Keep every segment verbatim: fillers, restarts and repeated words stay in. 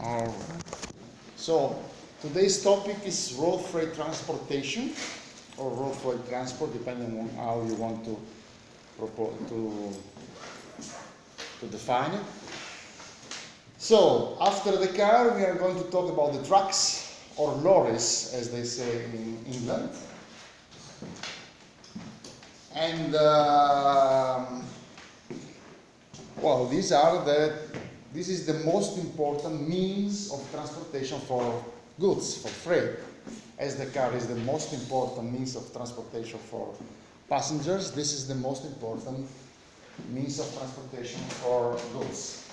All right. So today's topic is road freight transportation, or road freight transport, depending on how you want to propose to to define it. So after the car, we are going to talk about the trucks or lorries, as they say in England. And um, well, these are the this is the most important means of transportation for goods, for freight, as the car is the most important means of transportation for passengers. This is the most important means of transportation for goods.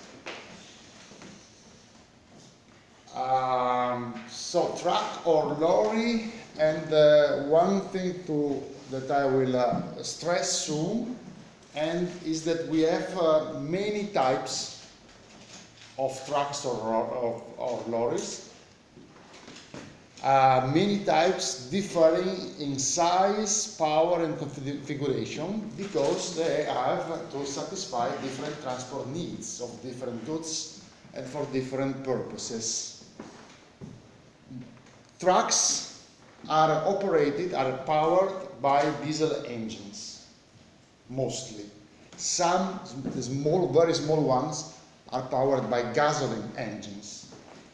Um, so truck or lorry, and uh, one thing to that I will uh, stress soon, and is that we have uh, many types of trucks or, or, or lorries, uh, many types differing in size, power, and configuration, because they have to satisfy different transport needs of different goods and for different purposes. Trucks are operated, are powered by diesel engines, mostly. Some, the small, very small ones, are powered by gasoline engines.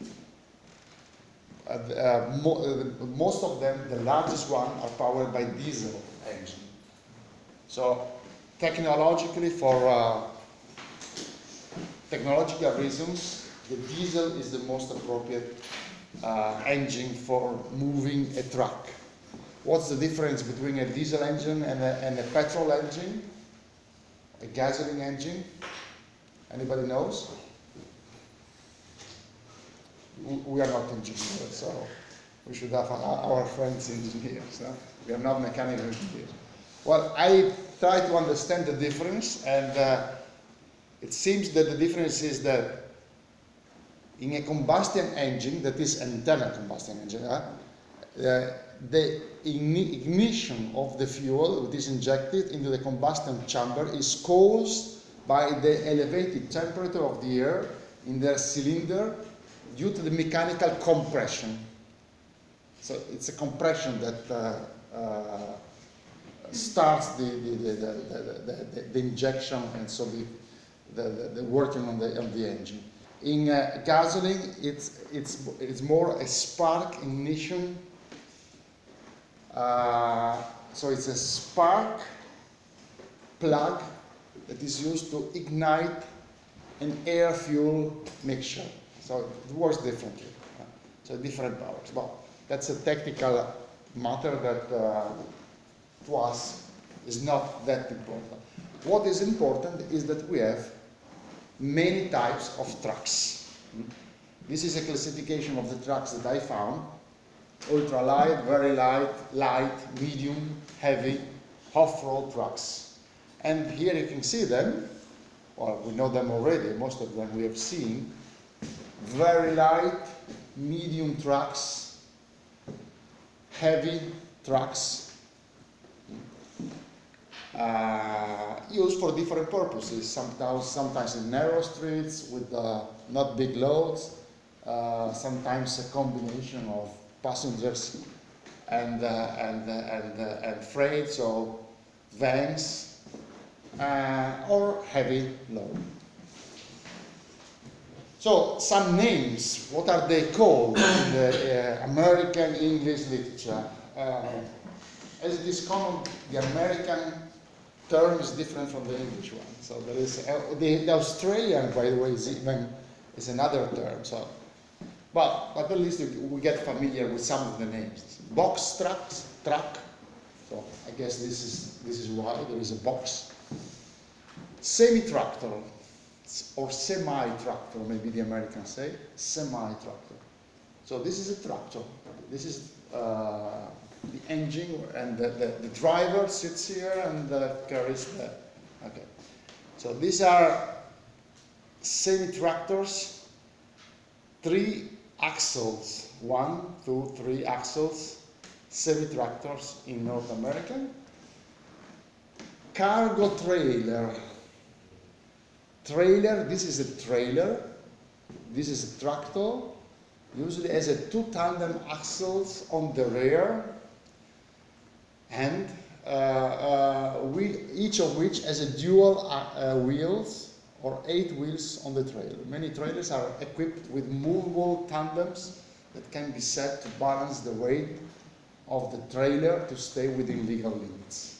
Uh, uh, mo uh, most of them, the largest one, are powered by diesel engine. So technologically, for uh, technological reasons, the diesel is the most appropriate uh, engine for moving a truck. What's the difference between a diesel engine and a, and a petrol engine? A gasoline engine? Anybody knows? We are not engineers, so we should have our friends engineers. Huh? We are not mechanical engineers. Well, I try to understand the difference, and uh, it seems that the difference is that in a combustion engine, that is an internal combustion engine, huh? uh, the ignition of the fuel that is injected into the combustion chamber is caused by the elevated temperature of the air in the cylinder due to the mechanical compression. So it's a compression that uh, uh, starts the, the, the, the, the, the injection, and so the, the, the working on the, on the engine. In uh, gasoline, it's, it's, it's more a spark ignition. Uh, so it's a spark plug that is used to ignite an air-fuel mixture. So it works differently. Uh, so different powers. Well, that's a technical matter that uh, to us is not that important. What is important is that we have many types of trucks. This is a classification of the trucks that I found. Ultralight, very light, light, medium, heavy, off-road trucks. And here you can see them. Well, we know them already, most of them we have seen. Very light, medium trucks, heavy trucks, uh, used for different purposes. Sometimes, sometimes in narrow streets with uh, not big loads, uh, sometimes a combination of passengers and, uh, and, uh, and, uh, and freight, so vans, uh, or heavy load. So some names, what are they called in the uh, American English literature? Uh, as it is common, the American term is different from the English one. So there is uh, the, the Australian, by the way, is even is another term. So, but but at least we get familiar with some of the names. Box trucks, truck. So I guess this is this is why there is a box. Semi-tractor, or semi-tractor, maybe the Americans say, semi-tractor. So this is a tractor. This is uh, the engine, and the, the, the driver sits here and uh, carries the, okay. So these are semi-tractors, three axles, one, two, three axles, semi-tractors in North America. Cargo trailer. Trailer, this is a trailer This is a tractor, usually has a two tandem axles on the rear, and uh, uh, we, each of which has a dual uh, uh, wheels or eight wheels on the trailer. Many trailers are equipped with movable tandems that can be set to balance the weight of the trailer to stay within legal limits.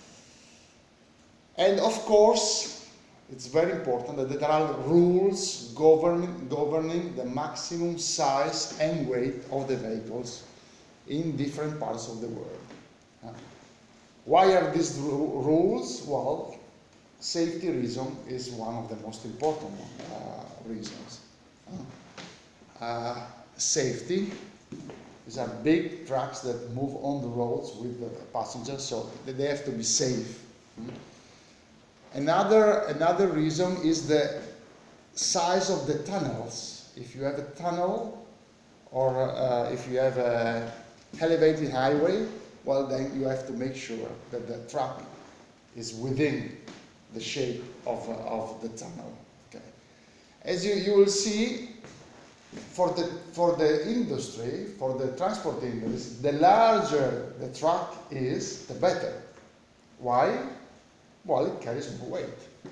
And of course, it's very important that there are rules governing, governing the maximum size and weight of the vehicles in different parts of the world. Uh, why are these ru rules? Well, safety reason is one of the most important uh, reasons. Uh, uh, safety. These are big trucks that move on the roads with the passengers, so they have to be safe. Mm. Another, another reason is the size of the tunnels. If you have a tunnel or uh, if you have an elevated highway, well, then you have to make sure that the truck is within the shape of, uh, of the tunnel. Okay. As you, you will see, for the, for the industry, for the transport industry, the larger the truck is, the better. Why? Well, it carries more weight.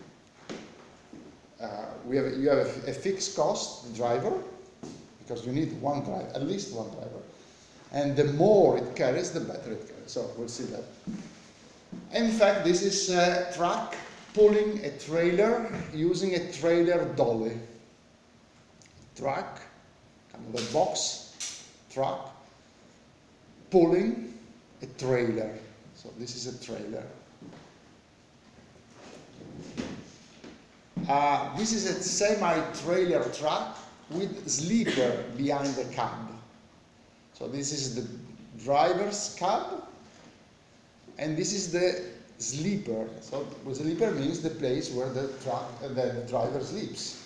Uh, we have, you have a, a fixed cost, the driver, because you need one driver, at least one driver. And the more it carries, the better it carries. So we'll see that. In fact, this is a truck pulling a trailer using a trailer dolly. Truck, kind of a box truck, pulling a trailer. So this is a trailer. Uh, this is a semi-trailer truck with sleeper behind the cab. So this is the driver's cab, and this is the sleeper. So the sleeper means the place where the truck, uh, the driver sleeps.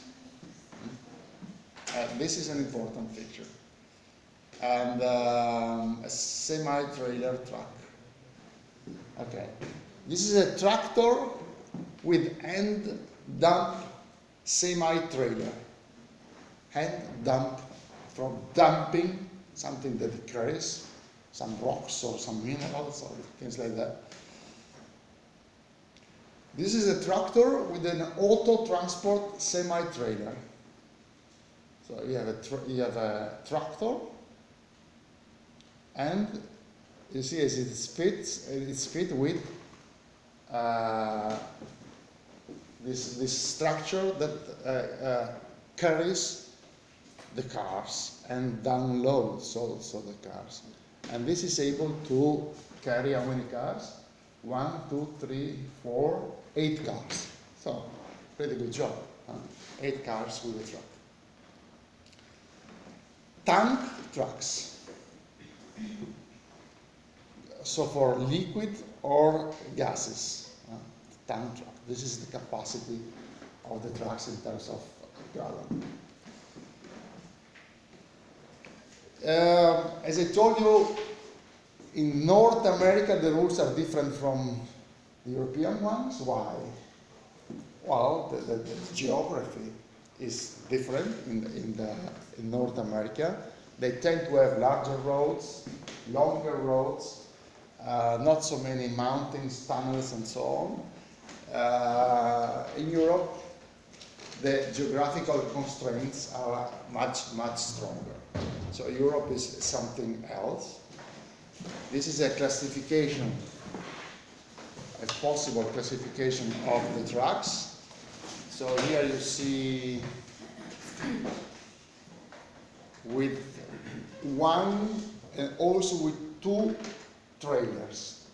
Uh, this is an important feature. And um, a semi-trailer truck. Okay. This is a tractor with hand dump semi-trailer. Hand dump, from dumping something that it carries, some rocks or some minerals or things like that. This is a tractor with an auto transport semi-trailer. So you have a tra you have a tractor, and you see as it fits, it's fit with uh, this this structure that uh, uh, carries the cars and downloads also the cars. And this is able to carry how many cars? One, two, three, four, eight cars. So, pretty good job. Huh? Eight cars with a truck. Tank trucks. So for liquid or gases. Uh, tank truck. This is the capacity of the trucks in terms of gallon. Uh, as I told you, in North America the rules are different from the European ones. Why? Well, the, the, the geography is different in, in, the, in North America. They tend to have larger roads, longer roads, uh, not so many mountains, tunnels, and so on. Uh, in Europe, the geographical constraints are much, much stronger. So Europe is something else. This is a classification, a possible classification of the trucks. So here you see with one and also with two trailers.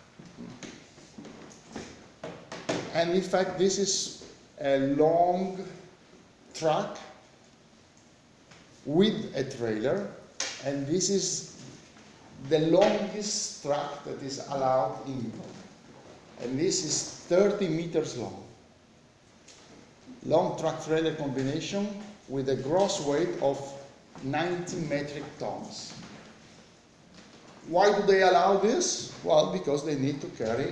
And in fact, this is a long truck with a trailer, and this is the longest truck that is allowed in Europe. And this is thirty meters long. Long truck trailer combination with a gross weight of ninety metric tons. Why do they allow this? Well, because they need to carry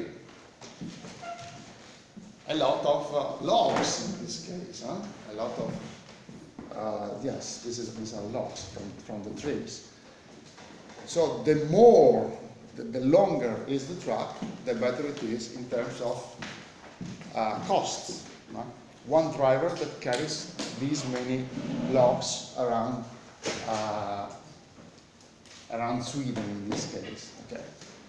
a lot of uh, logs in this case, huh? a lot of uh, yes, this is, these are logs from, from the trees. So the more, the, the longer is the truck, the better it is in terms of uh, costs. No? One driver that carries these many logs around uh, around Sweden in this case. Okay.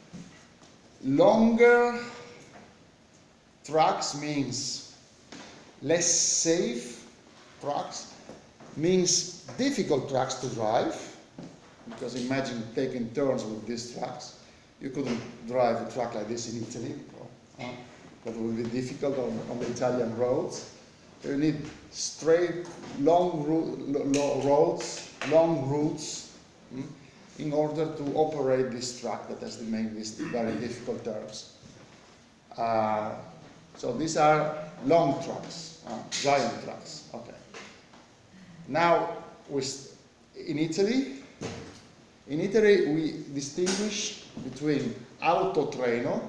Longer trucks means less safe trucks, means difficult trucks to drive, because imagine taking turns with these trucks. You couldn't drive a truck like this in Italy, uh, that would be difficult on, on the Italian roads. You need straight, long ro lo roads, long routes, hmm, in order to operate this truck that has to make these very difficult turns. Uh, so these are long trucks, uh, giant trucks. Okay. Now, with, in Italy, in Italy we distinguish between autotreno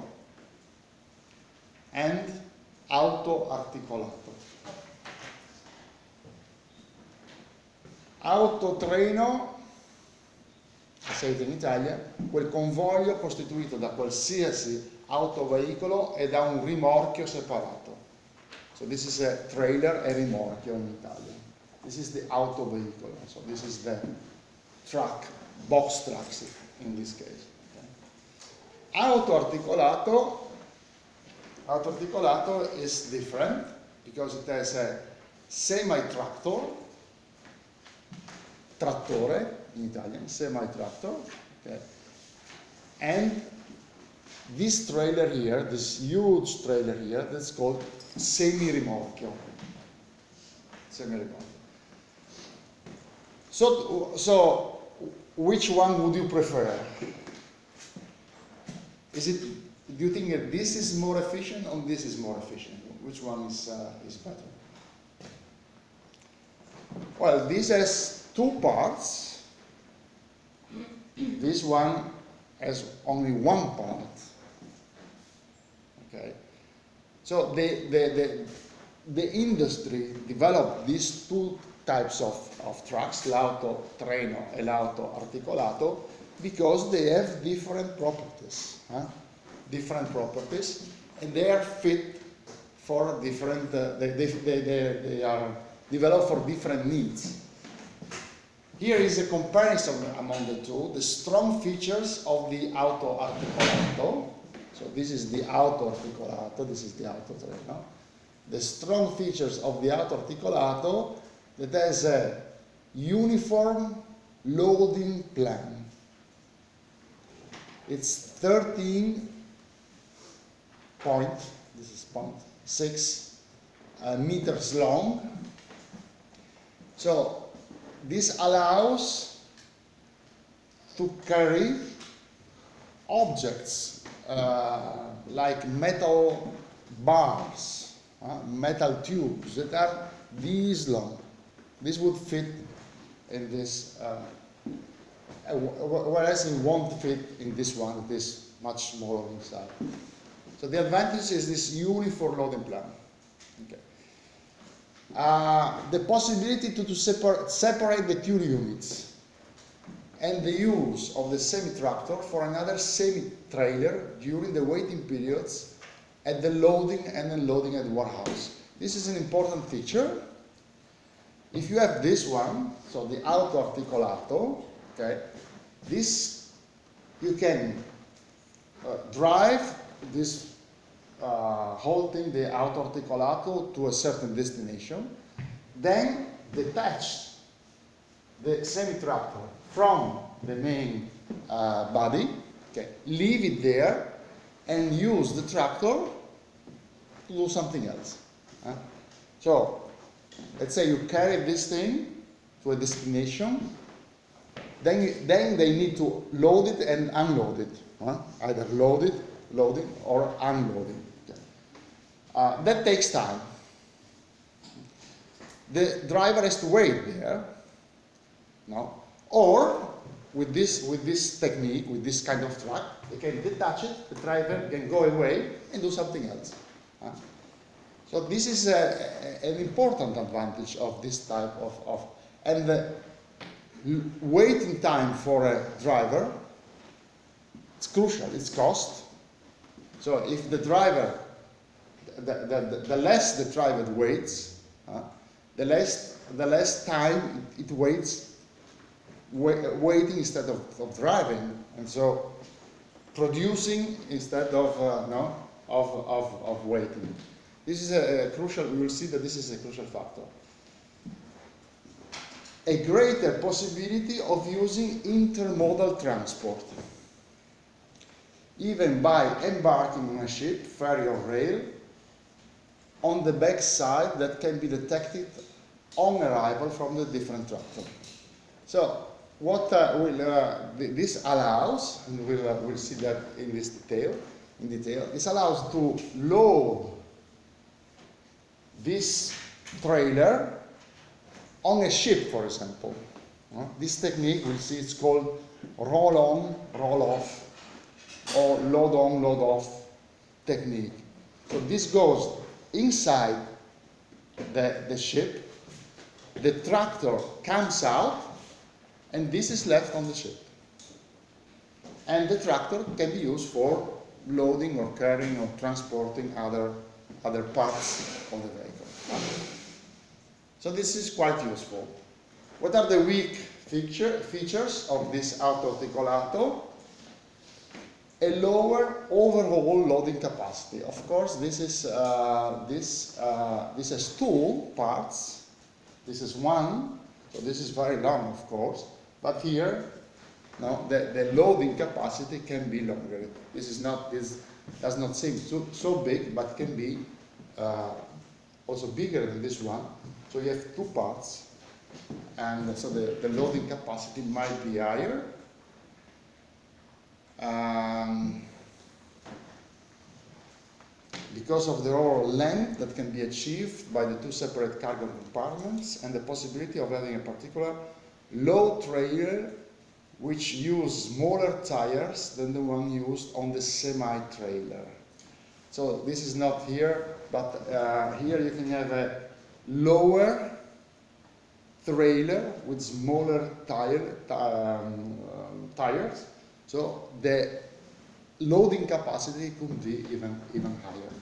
and autoarticolato. Autotreno, say it in Italia, quel convoglio costituito da qualsiasi autoveicolo e da un rimorchio separato. So this is a trailer e rimorchio in Italian. This is the autoveicolo. So this is the truck, box trucks in this case. Okay. Autoarticolato, autoarticolato is different because it has a semi-tractor, trattore in Italian, semi-tractor, okay. And this trailer here, this huge trailer here, that's called semi-rimorchio. Semi-rimorchio. So, so, which one would you prefer? Is it, do you think that this is more efficient or this is more efficient? Which one is, uh, is better? Well, this has two parts. This one has only one part. Okay. So the, the, the, the industry developed these two types of, of trucks, l'auto treno e l'auto articolato, because they have different properties. Huh? Different properties, and they are fit for different, uh, they, they, they, they are developed for different needs. Here is a comparison among the two, the strong features of the auto articolato. So this is the auto articolato, this is the auto treno. The strong features of the auto articolato that has a uniform loading plan. It's thirteen point, this is point six uh, meters long. So this allows to carry objects uh, like metal bars, uh, metal tubes that are this long. This would fit in this, uh, whereas it won't fit in this one, it is much smaller inside. So the advantage is this uniform loading plan. Okay. Uh, the possibility to, to separ separate the two units and the use of the semi-tractor for another semi-trailer during the waiting periods at the loading and unloading at the warehouse. This is an important feature. If you have this one, so the auto articolato, okay, this you can uh, drive this uh, whole thing, the auto articolato, to a certain destination, then detach the semi-tractor from the main uh, body, okay, leave it there, and use the tractor to do something else. Huh? So, let's say you carry this thing to a destination, then, you, then they need to load it and unload it. Huh? Either load it, loading, or unloading. Okay. Uh, that takes time. The driver has to wait there, no? Or with this, with this technique, with this kind of truck, they can detach it, the driver can go away and do something else. Huh? So this is a, a, an important advantage of this type of, of And the waiting time for a driver, it's crucial, it's cost. So if the driver, the, the, the less the driver waits, uh, the less the less time it, it waits, wait, waiting instead of, of driving, and so producing instead of uh, no of, of, of waiting. This is a, a crucial. We will see that this is a crucial factor. A greater possibility of using intermodal transport, even by embarking on a ship, ferry or rail, on the back side that can be detected on arrival from the different tractor. So what uh, will, uh, th this allows, and we'll, uh, we'll see that in this detail, in detail, this allows to load this trailer on a ship, for example. Uh, this technique, we'll see, it's called roll on, roll off, or load on, load off technique. So this goes inside the, the ship, the tractor comes out, and this is left on the ship. And the tractor can be used for loading or carrying or transporting other, other parts of the vehicle. So this is quite useful. What are the weak feature, features of this autoarticolato? A lower overall loading capacity. Of course, this is uh, this uh, this has two parts. This is one, so this is very long, of course. But here, no, the, the loading capacity can be longer. This is not this does not seem so so big, but can be uh, also bigger than this one. So you have two parts, and so the, the loading capacity might be higher. Um, because of the overall length that can be achieved by the two separate cargo compartments and the possibility of having a particular low trailer which use smaller tires than the one used on the semi-trailer. So this is not here, but uh, here you can have a lower trailer with smaller tire, um, um, tires. So the loading capacity could be even, even higher.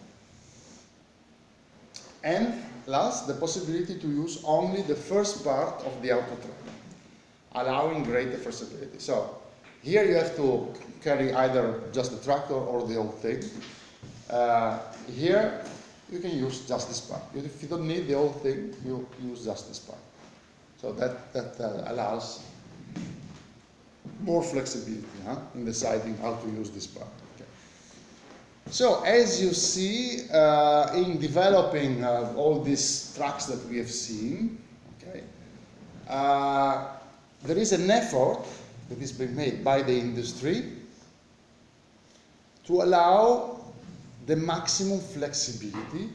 And last, the possibility to use only the first part of the auto trailer, allowing greater flexibility. So here you have to carry either just the tractor or the whole thing. Uh, here you can use just this part. If you don't need the whole thing, you use just this part. So that, that uh, allows more flexibility huh, in deciding how to use this part. Okay. So as you see, uh, in developing uh, all these trucks that we have seen, okay, uh, there is an effort that is being made by the industry to allow the maximum flexibility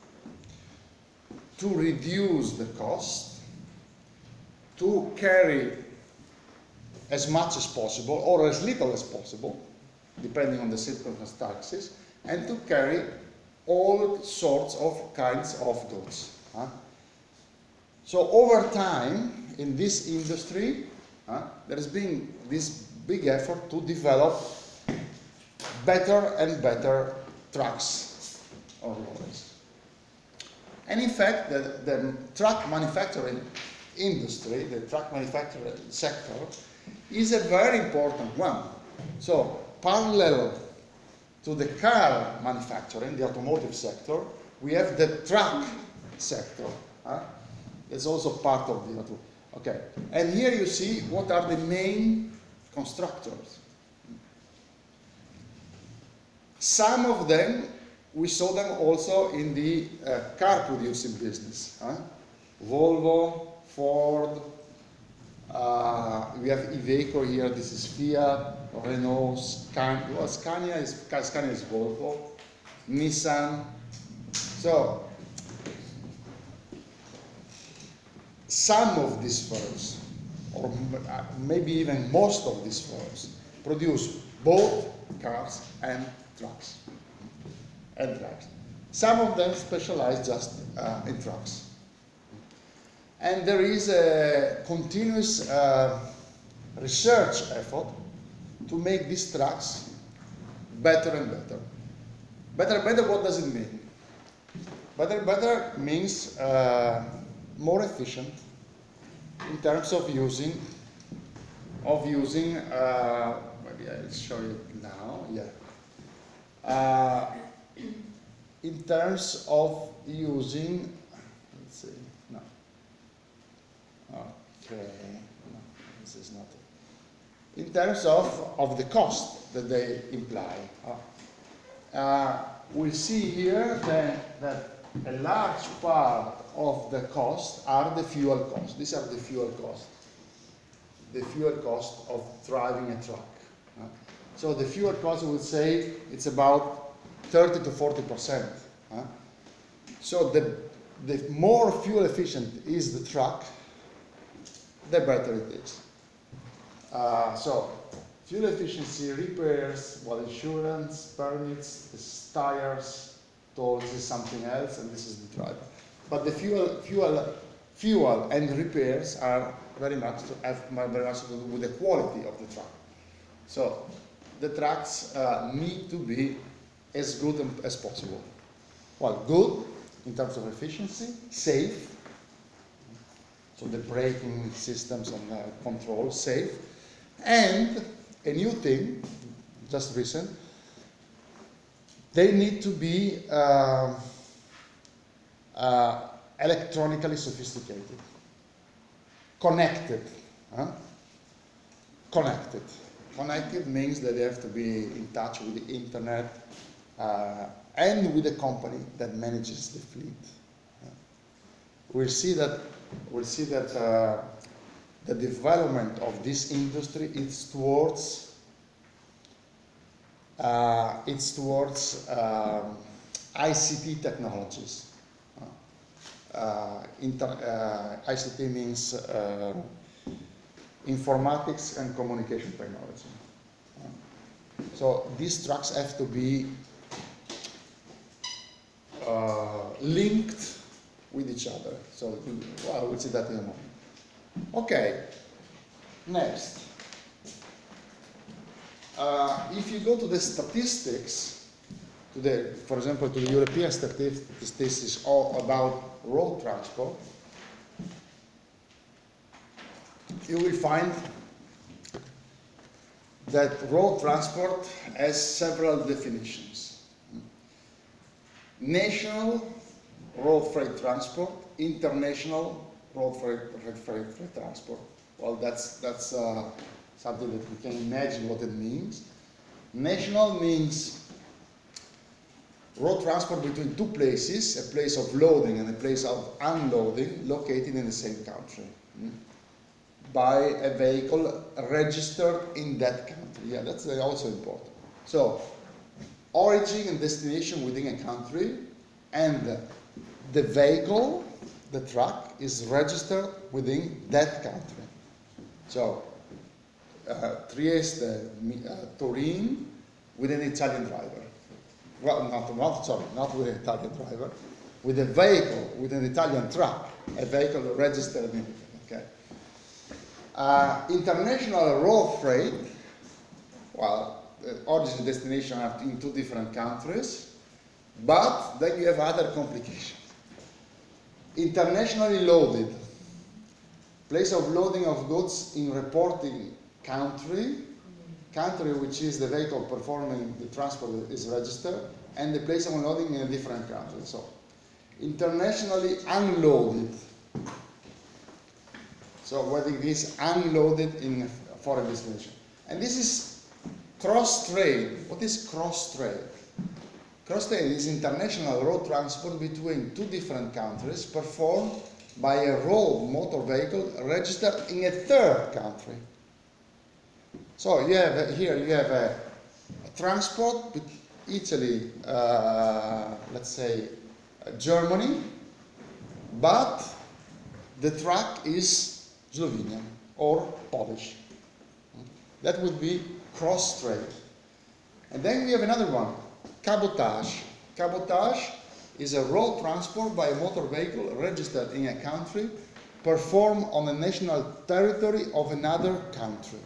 to reduce the cost, to carry as much as possible or as little as possible, depending on the circumstances, and to carry all sorts of kinds of goods. Huh? So over time, in this industry, huh, there has been this big effort to develop better and better trucks or lorries. And in fact, the, the truck manufacturing industry, the truck manufacturing sector, is a very important one. So parallel to the car manufacturing, the automotive sector, we have the truck sector. Huh? It's also part of the auto. Okay, and here you see what are the main constructors. Some of them, we saw them also in the uh, car producing business. Huh? Volvo, Ford, uh, we have Iveco here, this is Fiat, Renault, Scania, well, Scania is, Scania is Volvo, Nissan. So, some of these firms, or maybe even most of these firms, produce both cars and trucks. And trucks. Some of them specialize just uh, in trucks. And there is a continuous uh, research effort to make these trucks better and better. Better and better, what does it mean? Better and better means uh, more efficient in terms of using, of using, uh, maybe I'll show you now, yeah. Uh, in terms of using, let's see, no. Okay, no, this is not it. In terms of, of the cost that they imply. Uh, uh, we see here that, that a large part of the cost are the fuel costs. These are the fuel costs. The fuel cost of driving a truck. Uh, so the fuel cost, we would say, it's about thirty to forty percent. Uh, so the, the more fuel efficient is the truck, the better it is. Uh, so fuel efficiency, repairs, well, insurance, permits, this tires, tolls is something else, and this is the driver. But the fuel, fuel, fuel and repairs are very much to have very much to do with the quality of the truck. So the trucks uh, need to be as good as possible. Well, good in terms of efficiency, safe. So the braking systems and uh, control, safe. And a new thing, just recent, they need to be uh, uh, electronically sophisticated, connected. Huh? Connected. Connected means that they have to be in touch with the internet uh, and with the company that manages the fleet. Uh, we'll see that. We'll see that. Uh, The development of this industry is towards uh, it's towards um, I C T technologies. Uh, inter, uh, I C T means uh, informatics and communication technology. Uh, so these trucks have to be uh, linked with each other. So well, we'll see that in a moment. Okay, next. Uh, if you go to the statistics, to the, for example, to the European statistics all about road transport, you will find that road transport has several definitions. National road freight transport, international road freight, freight, freight, freight transport. Well, that's, that's uh, something that we can imagine what it means. National means road transport between two places, a place of loading and a place of unloading, located in the same country, mm, by a vehicle registered in that country. Yeah, that's also important. So, origin and destination within a country, and the vehicle, the truck, is registered within that country. So, uh, Trieste, uh, Turin, with an Italian driver. Well, not, not, sorry, not with an Italian driver, with a vehicle, with an Italian truck, a vehicle registered in, okay. Uh, international road freight, well, the origin and destination are in two different countries, but then you have other complications. Internationally loaded, place of loading of goods in reporting country, country which is the vehicle performing the transport is registered, and the place of unloading in a different country. So, internationally unloaded. So, whether it is unloaded in a foreign destination. And this is cross-trade. What is cross-trade? Cross-trade is international road transport between two different countries performed by a road motor vehicle registered in a third country. So you have a, here you have a, a transport with Italy, uh, let's say uh, Germany, but the truck is Slovenian or Polish. That would be cross-trade. And then we have another one. Cabotage. Cabotage is a road transport by a motor vehicle registered in a country performed on the national territory of another country.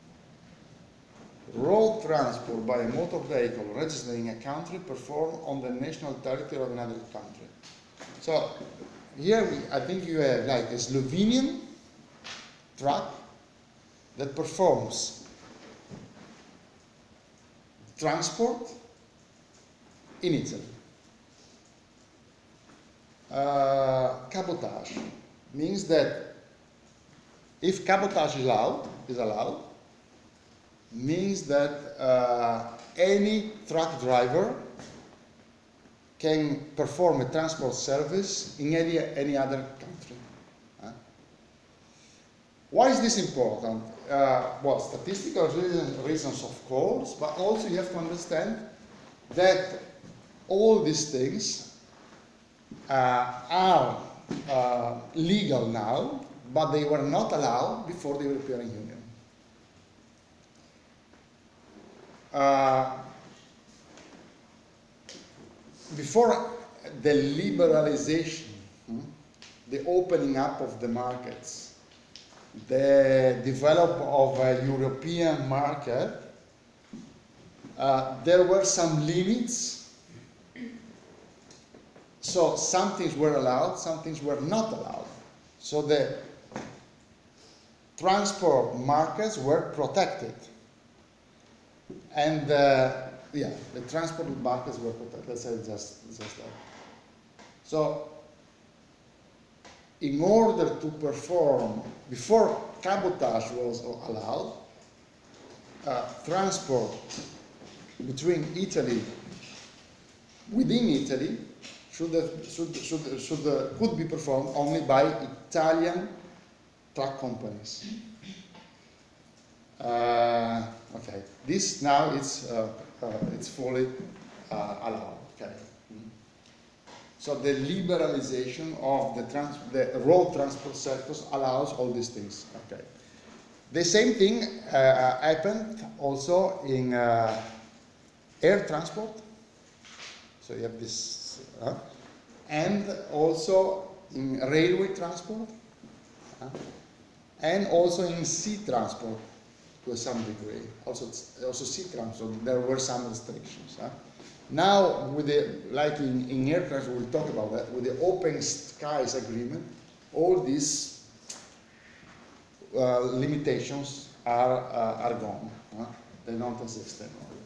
Road transport by a motor vehicle registered in a country performed on the national territory of another country. So here we, I think you have like a Slovenian truck that performs transport in Italy. Uh, cabotage means that if cabotage is allowed, is allowed, means that uh, any truck driver can perform a transport service in any, any other country. Huh? Why is this important? Uh, well, statistical reasons, reasons, of course, but also you have to understand that all these things uh, are uh, legal now, but they were not allowed before the European Union. Uh, before the liberalization, hmm, the opening up of the markets, the development of a European market, uh, there were some limits. So some things were allowed, some things were not allowed. So the transport markets were protected. And uh, yeah, the transport markets were protected. Let's say just, just that. So, in order to perform, before cabotage was allowed, uh, transport between Italy, within Italy, should, have, should, should, should uh, could be performed only by Italian truck companies. Uh, okay, this now it's uh, uh, it's fully uh, allowed. Okay, mm. So the liberalization of the trans the road transport sectors allows all these things. Okay, the same thing uh, happened also in uh, air transport. So you have this, uh, and also in railway transport, uh, and also in sea transport. To some degree, also also sea transport, there were some restrictions. Huh? Now, with the like in, in air transport, we'll talk about that. With the Open Skies Agreement, all these uh, limitations are uh, are gone. Huh? They don't exist anymore.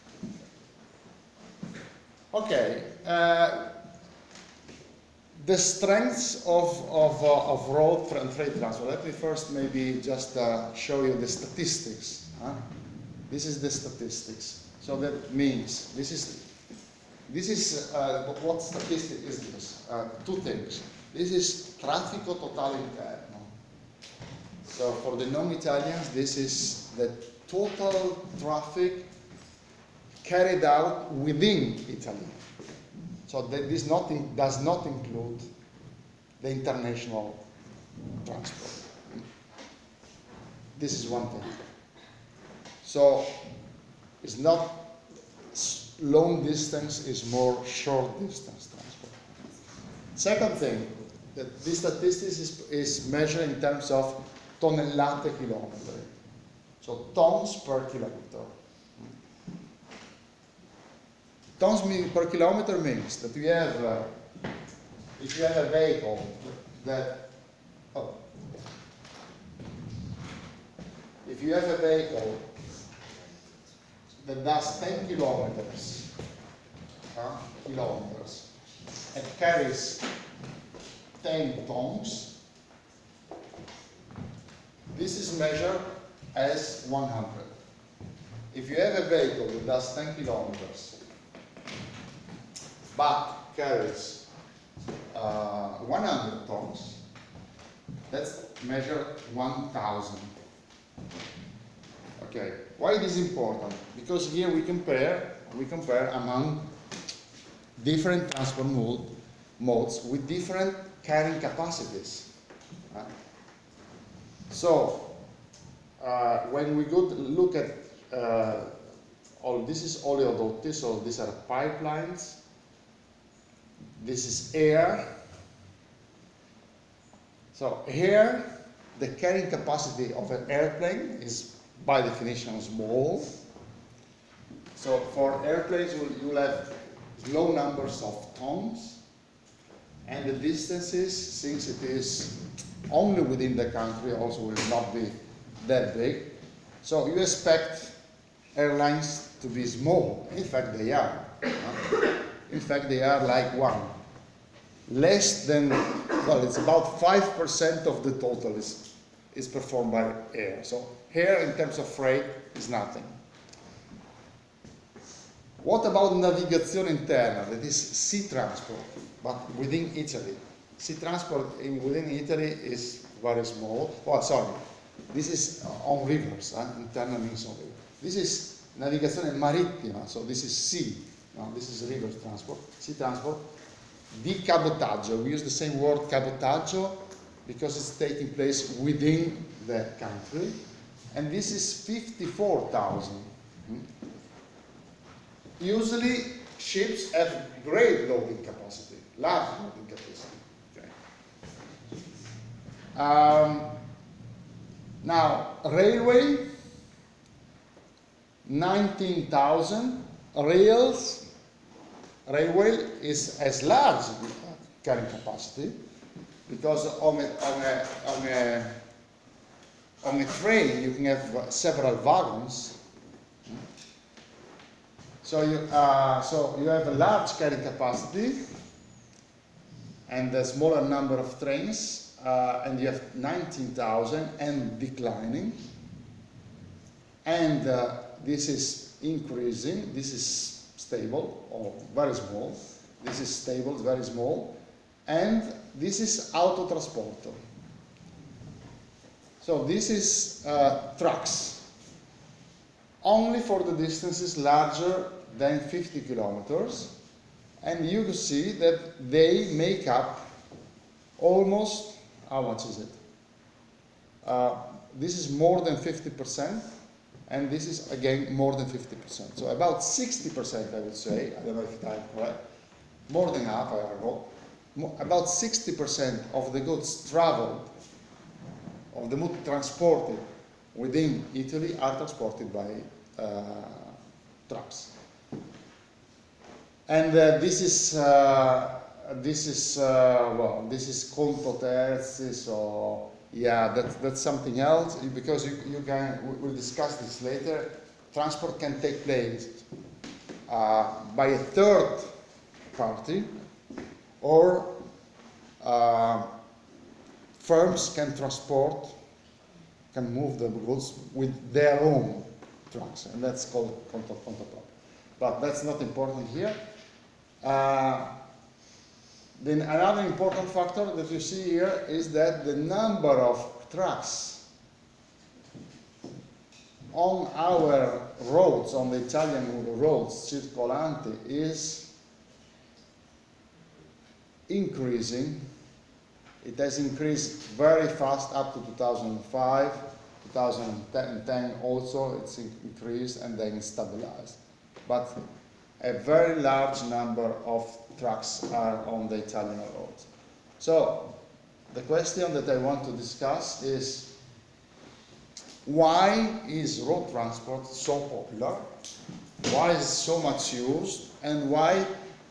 Okay. Uh, The strengths of, of, uh, of road and freight transport. Let me first maybe just uh, show you the statistics. Huh? This is the statistics. So that means, this is, this is uh, what statistic is this? Uh, two things. This is traffico totale interno. So for the non-Italians, this is the total traffic carried out within Italy. So that this not in, does not include the international transport. This is one thing. So it's not long distance, it's more short distance transport. Second thing, that this statistics is, is measured in terms of tonnellate kilometer. So tons per kilometer. Tons per kilometer means that you have, uh, if you have a vehicle that, oh, if you have a vehicle that does ten kilometers, uh, kilometers, and carries ten tons, this is measured as one hundred. If you have a vehicle that does ten kilometers, but carries uh, one hundred tons, that's measured one thousand. Okay, why it is important? Because here we compare, we compare among different transport mode, modes with different carrying capacities. Uh, so, uh, when we go to look at, uh, all this is oleodotti, so these are pipelines. This is air, So here, the carrying capacity of an airplane is by definition small. So for airplanes, you will have low numbers of tons, and the distances, since it is only within the country, also will not be that big. So you expect airlines to be small. In fact, they are. In fact, they are like one. Less than, well, it's about five percent of the total is, is performed by air. So here, in terms of freight, is nothing. What about navigazione interna, that is sea transport, but within Italy? Sea transport in, within Italy is very small. Oh, sorry, this is on rivers, huh? Interna means on rivers. This is navigazione marittima, so this is sea. No, this is river transport, sea transport. Di cabotaggio, we use the same word cabotaggio because it's taking place within the country. And this is fifty-four thousand. Hmm? Usually ships have great loading capacity, large loading capacity. Okay. Um, now, railway, nineteen thousand. Rails, railway is as large carrying capacity because on a, on a, on a, on a train you can have several wagons. So you, uh, so you have a large carrying capacity and a smaller number of trains, uh, and you have nineteen thousand and declining. And uh, this is increasing, this is stable or very small, this is stable, it's very small, and this is autotrasporto. So this is uh, trucks, only for the distances larger than fifty kilometers, and you can see that they make up almost, how much is it? Uh, this is more than fifty percent, and this is again more than fifty percent. So about sixty percent, I would say, I don't know if I'm correct, more than half, I hope, about sixty percent of the goods traveled, of the goods transported within Italy are transported by uh, trucks. And uh, this is, uh, this is, uh, well, this is conto terzi, so yeah, that, that's something else, because you, you can, we'll discuss this later. Transport can take place uh, by a third party, or uh, firms can transport, can move the goods with their own trucks, and that's called conto, conto proprio. But that's not important here. Uh, Then another important factor that you see here is that the number of trucks on our roads, on the Italian roads, circolante, is increasing. It has increased very fast up to two thousand five, two thousand ten also it's increased and then stabilized. But a very large number of trucks are on the Italian roads. So the question that I want to discuss is, why is road transport so popular? Why is it so much used? And why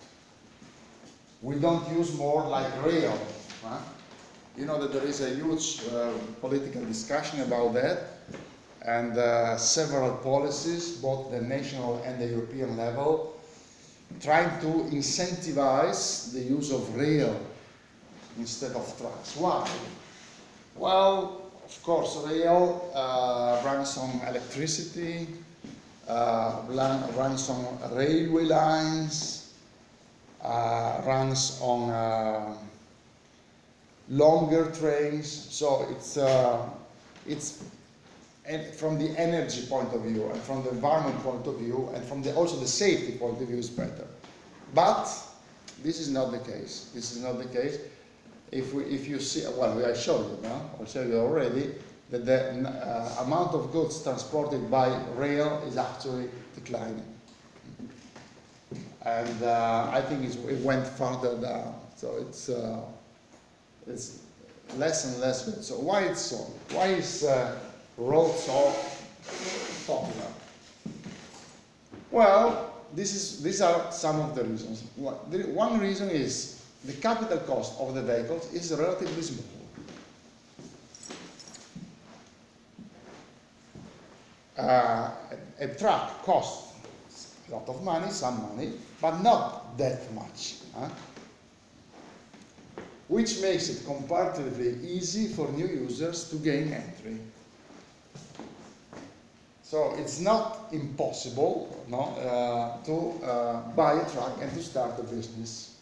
we don't use more like rail? Huh? You know that there is a huge uh, political discussion about that, and uh, several policies, both the national and the European level, trying to incentivize the use of rail instead of trucks. Why? Well, of course, rail uh, runs on electricity, uh, runs on railway lines, uh, runs on uh, longer trains, so it's, uh, it's and from the energy point of view, and from the environment point of view, and from the, also the safety point of view is better. But this is not the case. This is not the case. If, we, if you see, well, I showed you now, I showed you already, that the uh, amount of goods transported by rail is actually declining. And uh, I think it's, it went further down. So it's, uh, it's less and less good. So why it's so? Why is uh, road so popular? Well, this is, these are some of the reasons. One reason is the capital cost of the vehicles is relatively small. Uh, a, a truck costs a lot of money, some money, but not that much. Huh? Which makes it comparatively easy for new users to gain entry. So it's not impossible no, uh, to uh, buy a truck and to start a business.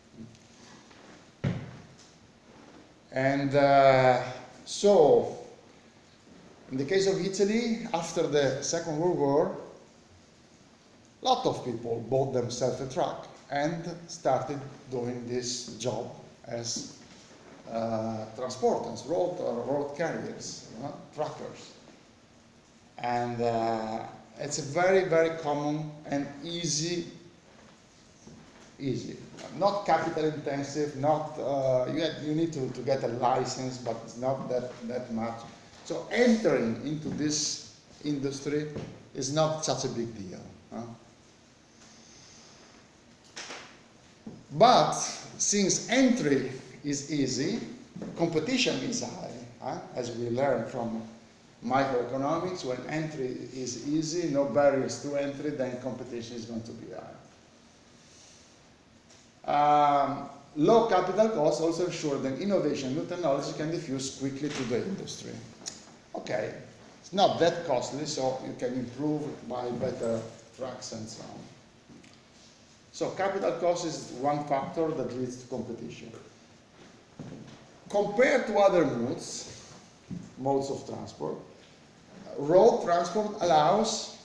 And uh, so, in the case of Italy, after the Second World War, a lot of people bought themselves a truck and started doing this job as uh, transporters, road, uh, road carriers, you know, truckers. And uh, it's a very, very common and easy, easy, not capital intensive, not, uh, you, have, you need to, to get a license, but it's not that, that much. So entering into this industry is not such a big deal. Huh? But since entry is easy, competition is high, huh? As we learn from microeconomics. When entry is easy, no barriers to entry, then competition is going to be high. Um, low capital costs also ensure that innovation and new technology can diffuse quickly to the industry. Okay, it's not that costly, so you can improve by better trucks and so on. So capital cost is one factor that leads to competition. Compared to other modes, modes of transport, road transport allows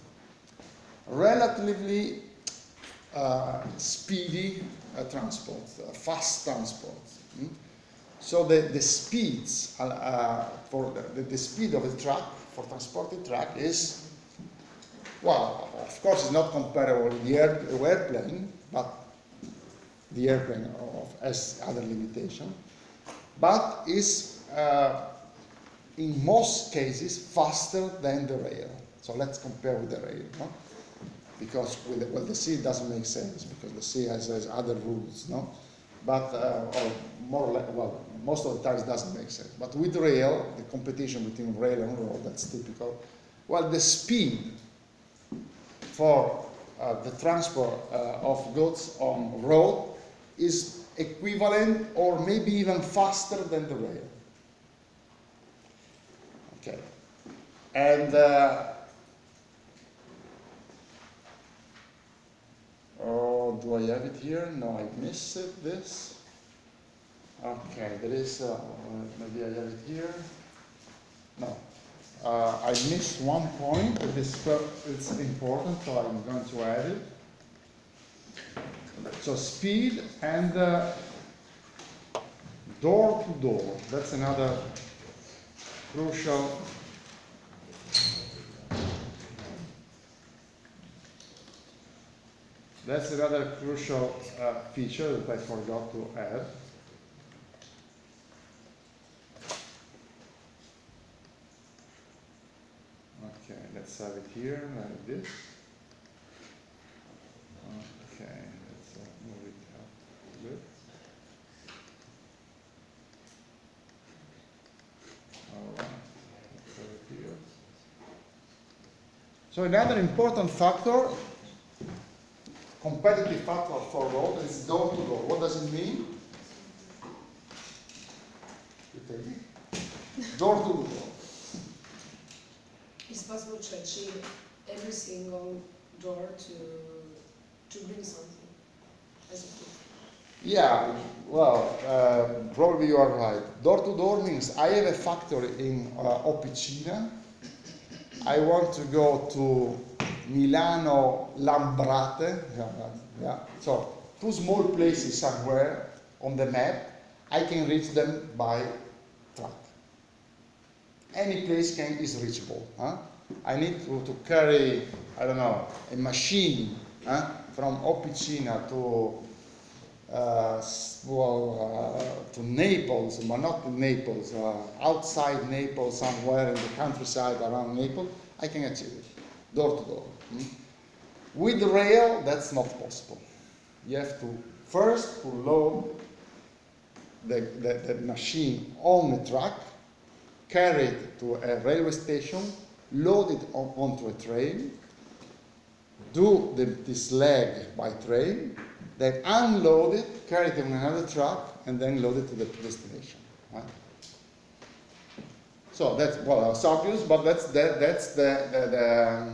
relatively uh, speedy uh, transport, uh, fast transport. Mm? So the, the speeds, uh, for the, the speed of a truck, for transporting truck is, well, of course it's not comparable with the air, airplane, but the airplane of, has other limitation, but is uh, in most cases faster than the rail. So let's compare with the rail, no? Because with the, well, the sea doesn't make sense because the sea has, has other rules, no? But uh, or more or less, well, most of the times it doesn't make sense. But with rail, the competition between rail and road, that's typical. Well, the speed for uh, the transport uh, of goods on road is equivalent or maybe even faster than the rail. Okay, and uh, oh, do I have it here? No, I missed it, this. Okay, there is, uh, maybe I have it here. No, uh, I missed one point, but it's, it's important, so I'm going to add it. So speed and uh, door to door, that's another crucial that's another crucial uh, feature that I forgot to add. Okay, let's have it here like this. Okay, let's uh, move it up a bit. All right, let's have it here. So another important factor, competitive factor for road, is door to door. What does it mean? You tell me. Door to door. It's possible to achieve every single door to to bring something as a gift. Yeah, well, uh, probably you are right. Door to door means I have a factory in uh, Opicina. I want to go to Milano Lambrate. Yeah, yeah. So two small places somewhere on the map. I can reach them by truck. Any place can is reachable. Huh? I need to, to carry, I don't know, a machine huh, from Opicina to uh, s- well, uh, to Naples, but not to Naples, uh, outside Naples, somewhere in the countryside around Naples, I can achieve it, door to door. Hmm? With rail, that's not possible. You have to first to load the, the, the machine on a truck, carry it to a railway station, load it on, onto a train, do the, this leg by train, then unload it, carry it on another truck, and then load it to the destination. Right? So that's, well, it's obvious, but that's the, that's the, the, the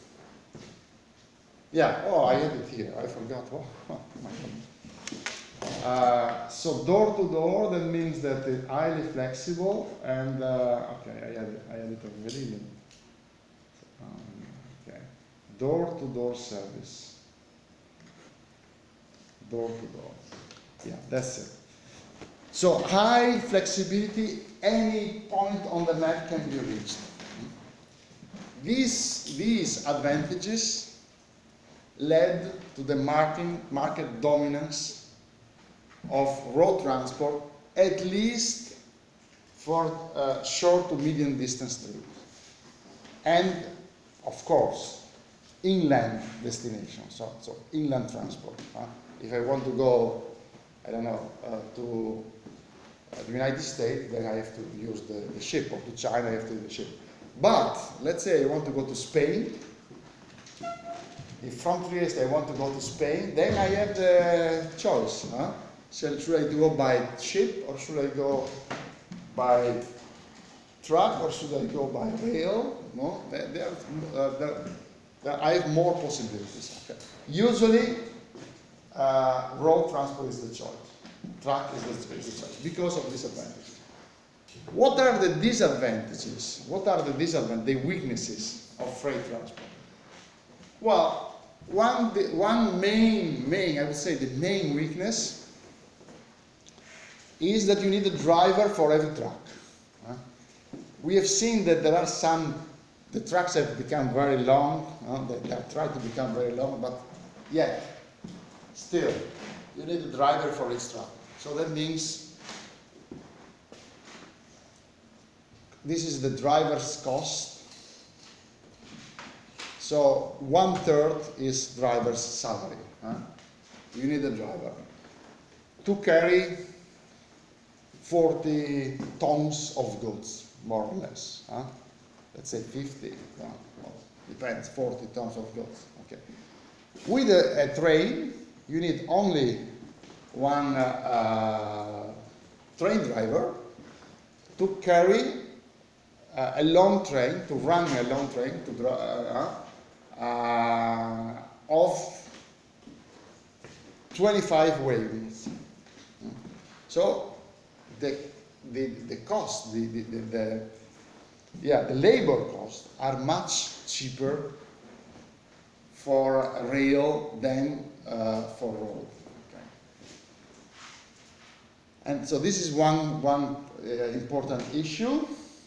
yeah, oh, I have it here, I forgot. Oh, oh my God. Uh, so door to door, that means that it's highly flexible, and, uh, okay, I had it, I had it already. Um, okay, door to door service. Door to door. Yeah, that's it. So high flexibility, any point on the map can be reached. These, these advantages led to the market, market dominance of road transport, at least for uh, short to medium distance trips. And, of course, inland destinations, so, so inland transport. Huh? If I want to go, I don't know, uh, to uh, the United States, then I have to use the, the ship, or to China, I have to use the ship. But, let's say I want to go to Spain. If from Trieste I want to go to Spain, then I have the choice. Huh? So should I go by ship, or should I go by truck, or should I go by rail? No, there, there, uh, there, there, I have more possibilities. Okay. Usually, uh, road transport is the choice. Truck is the, is the choice because of disadvantages. What are the disadvantages? What are the disadvantages, the weaknesses of freight transport? Well, one, the, one main, main, I would say the main weakness is that you need a driver for every truck. Huh? We have seen that there are some, the trucks have become very long, huh? they, they have tried to become very long, but yet, still, you need a driver for each truck. So that means this is the driver's cost. So one third is driver's salary. Huh? You need a driver to carry forty tons of goods, more or less. Huh? Let's say fifty. Uh, well, depends. forty tons of goods. Okay. With a, a train, you need only one uh, uh, train driver to carry uh, a long train, to run a long train, to dra- uh, uh, of twenty-five wagons. So the, the, the cost, the, the, the, the, yeah, the labor costs are much cheaper for rail than uh, for road. Okay. And so this is one, one uh, important issue.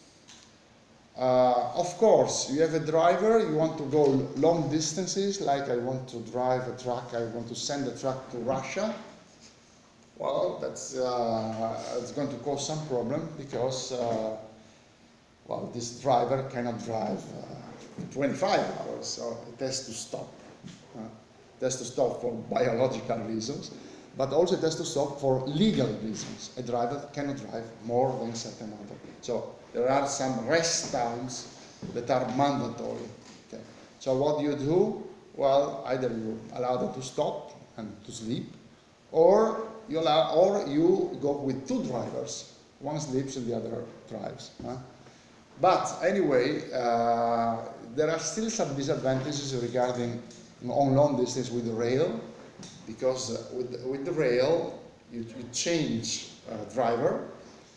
Uh, of course, you have a driver, you want to go long distances, like I want to drive a truck, I want to send a truck to Russia. Well, that's uh, it's going to cause some problem because, uh, well, this driver cannot drive uh, twenty-five hours, so it has to stop. Uh, it has to stop for biological reasons, but also it has to stop for legal reasons. A driver cannot drive more than a certain amount of. So there are some rest times that are mandatory. Okay. So what do you do? Well, either you allow them to stop and to sleep, or you allow, or you go with two drivers. One sleeps and the other drives. Huh? But anyway, uh, there are still some disadvantages regarding on long distance with the rail, because uh, with, with the rail you, you change uh, driver,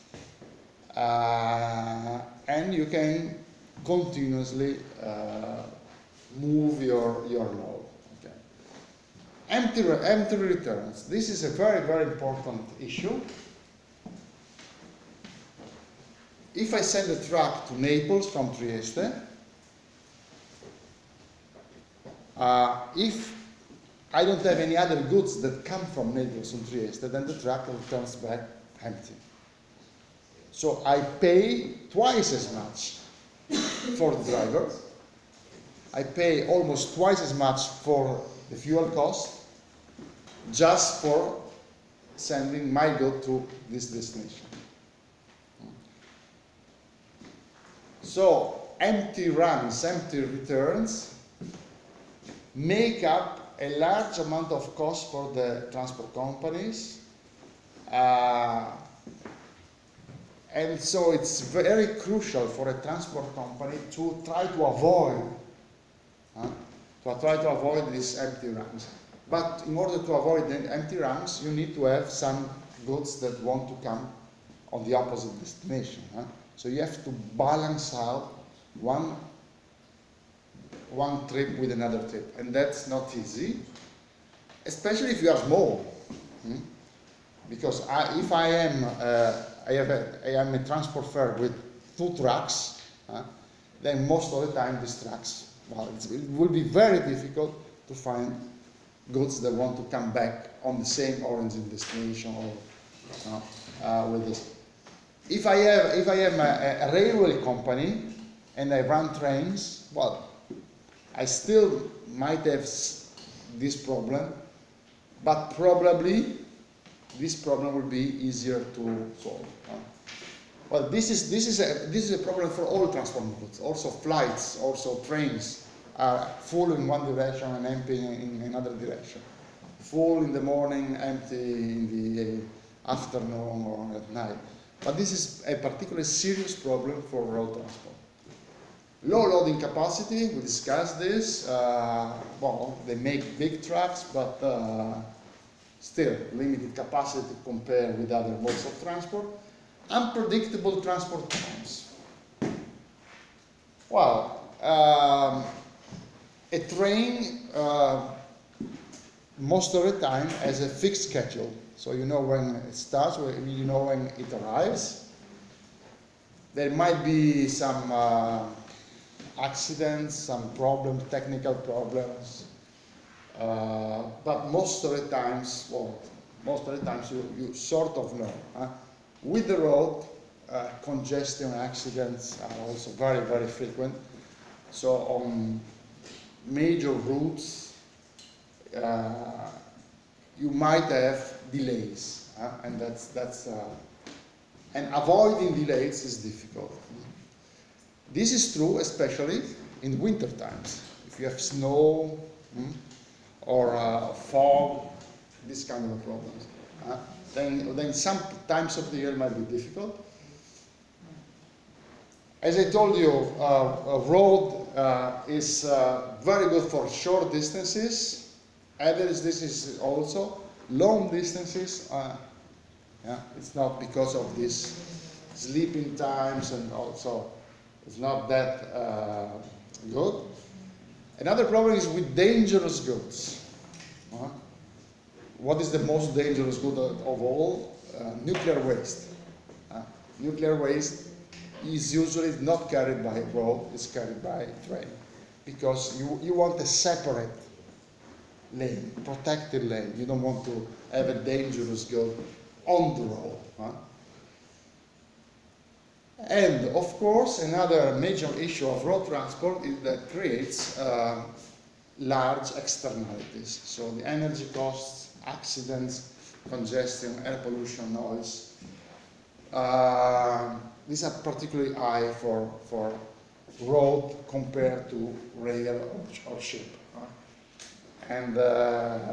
uh, and you can continuously uh, move your, your load. Okay. Empty, empty returns. This is a very, very important issue. If I send a truck to Naples from Trieste, uh, if I don't have any other goods that come from Naples on Trieste, then the truck returns back empty. So I pay twice as much for the driver. I pay almost twice as much for the fuel cost just for sending my good to this destination. So empty runs, empty returns make up a large amount of cost for the transport companies. Uh, and so it's very crucial for a transport company to try to avoid uh, to try to avoid these empty runs. But in order to avoid the empty runs, you need to have some goods that want to come on the opposite destination. Huh? So you have to balance out one, one trip with another trip, and that's not easy, especially if you are small. Hmm? Because I, if I am, uh, I, have a, I am a transport fair with two trucks, huh? Then most of the time these trucks, well, it's, it will be very difficult to find goods that want to come back on the same origin destination or uh, uh, with this. If I have, if I am a, a railway company and I run trains, well, I still might have this problem, but probably this problem will be easier to solve. Uh, well, this is this is a this is a problem for all transport modes. Also, flights, also trains are full in one direction and empty in another direction. Full in the morning, empty in the afternoon or at night. But this is a particularly serious problem for road transport. Low loading capacity, we discussed this. Uh, well, they make big trucks, but uh, still limited capacity compared with other modes of transport. Unpredictable transport times. Well, um, a train, uh, most of the time, has a fixed schedule. So you know when it starts, you know when it arrives. There might be some uh, accidents, some problems, technical problems, uh, but most of the times, well, most of the times you, you sort of know. Huh? With the road, uh, congestion accidents are also very, very frequent. So on major routes, uh, you might have delays, uh, and that's that's uh, and avoiding delays is difficult. This is true especially in winter times. If you have snow hmm, or uh, fog, this kind of problems, uh, then then some times of the year might be difficult. As I told you, uh, a road uh, is uh, very good for short distances. Average distances also. Long distances, uh, yeah, it's not because of these sleeping times, and also it's not that uh, good. Another problem is with dangerous goods. Uh, what is the most dangerous good of all? Uh, nuclear waste. Uh, nuclear waste is usually not carried by road, it's carried by train, because you, you want a separate lane, protected lane. You don't want to have a dangerous good on the road. Huh? And of course, another major issue of road transport is that creates uh, large externalities. So the energy costs, accidents, congestion, air pollution, noise. Uh, these are particularly high for, for road compared to rail or, or ship. Huh? And uh,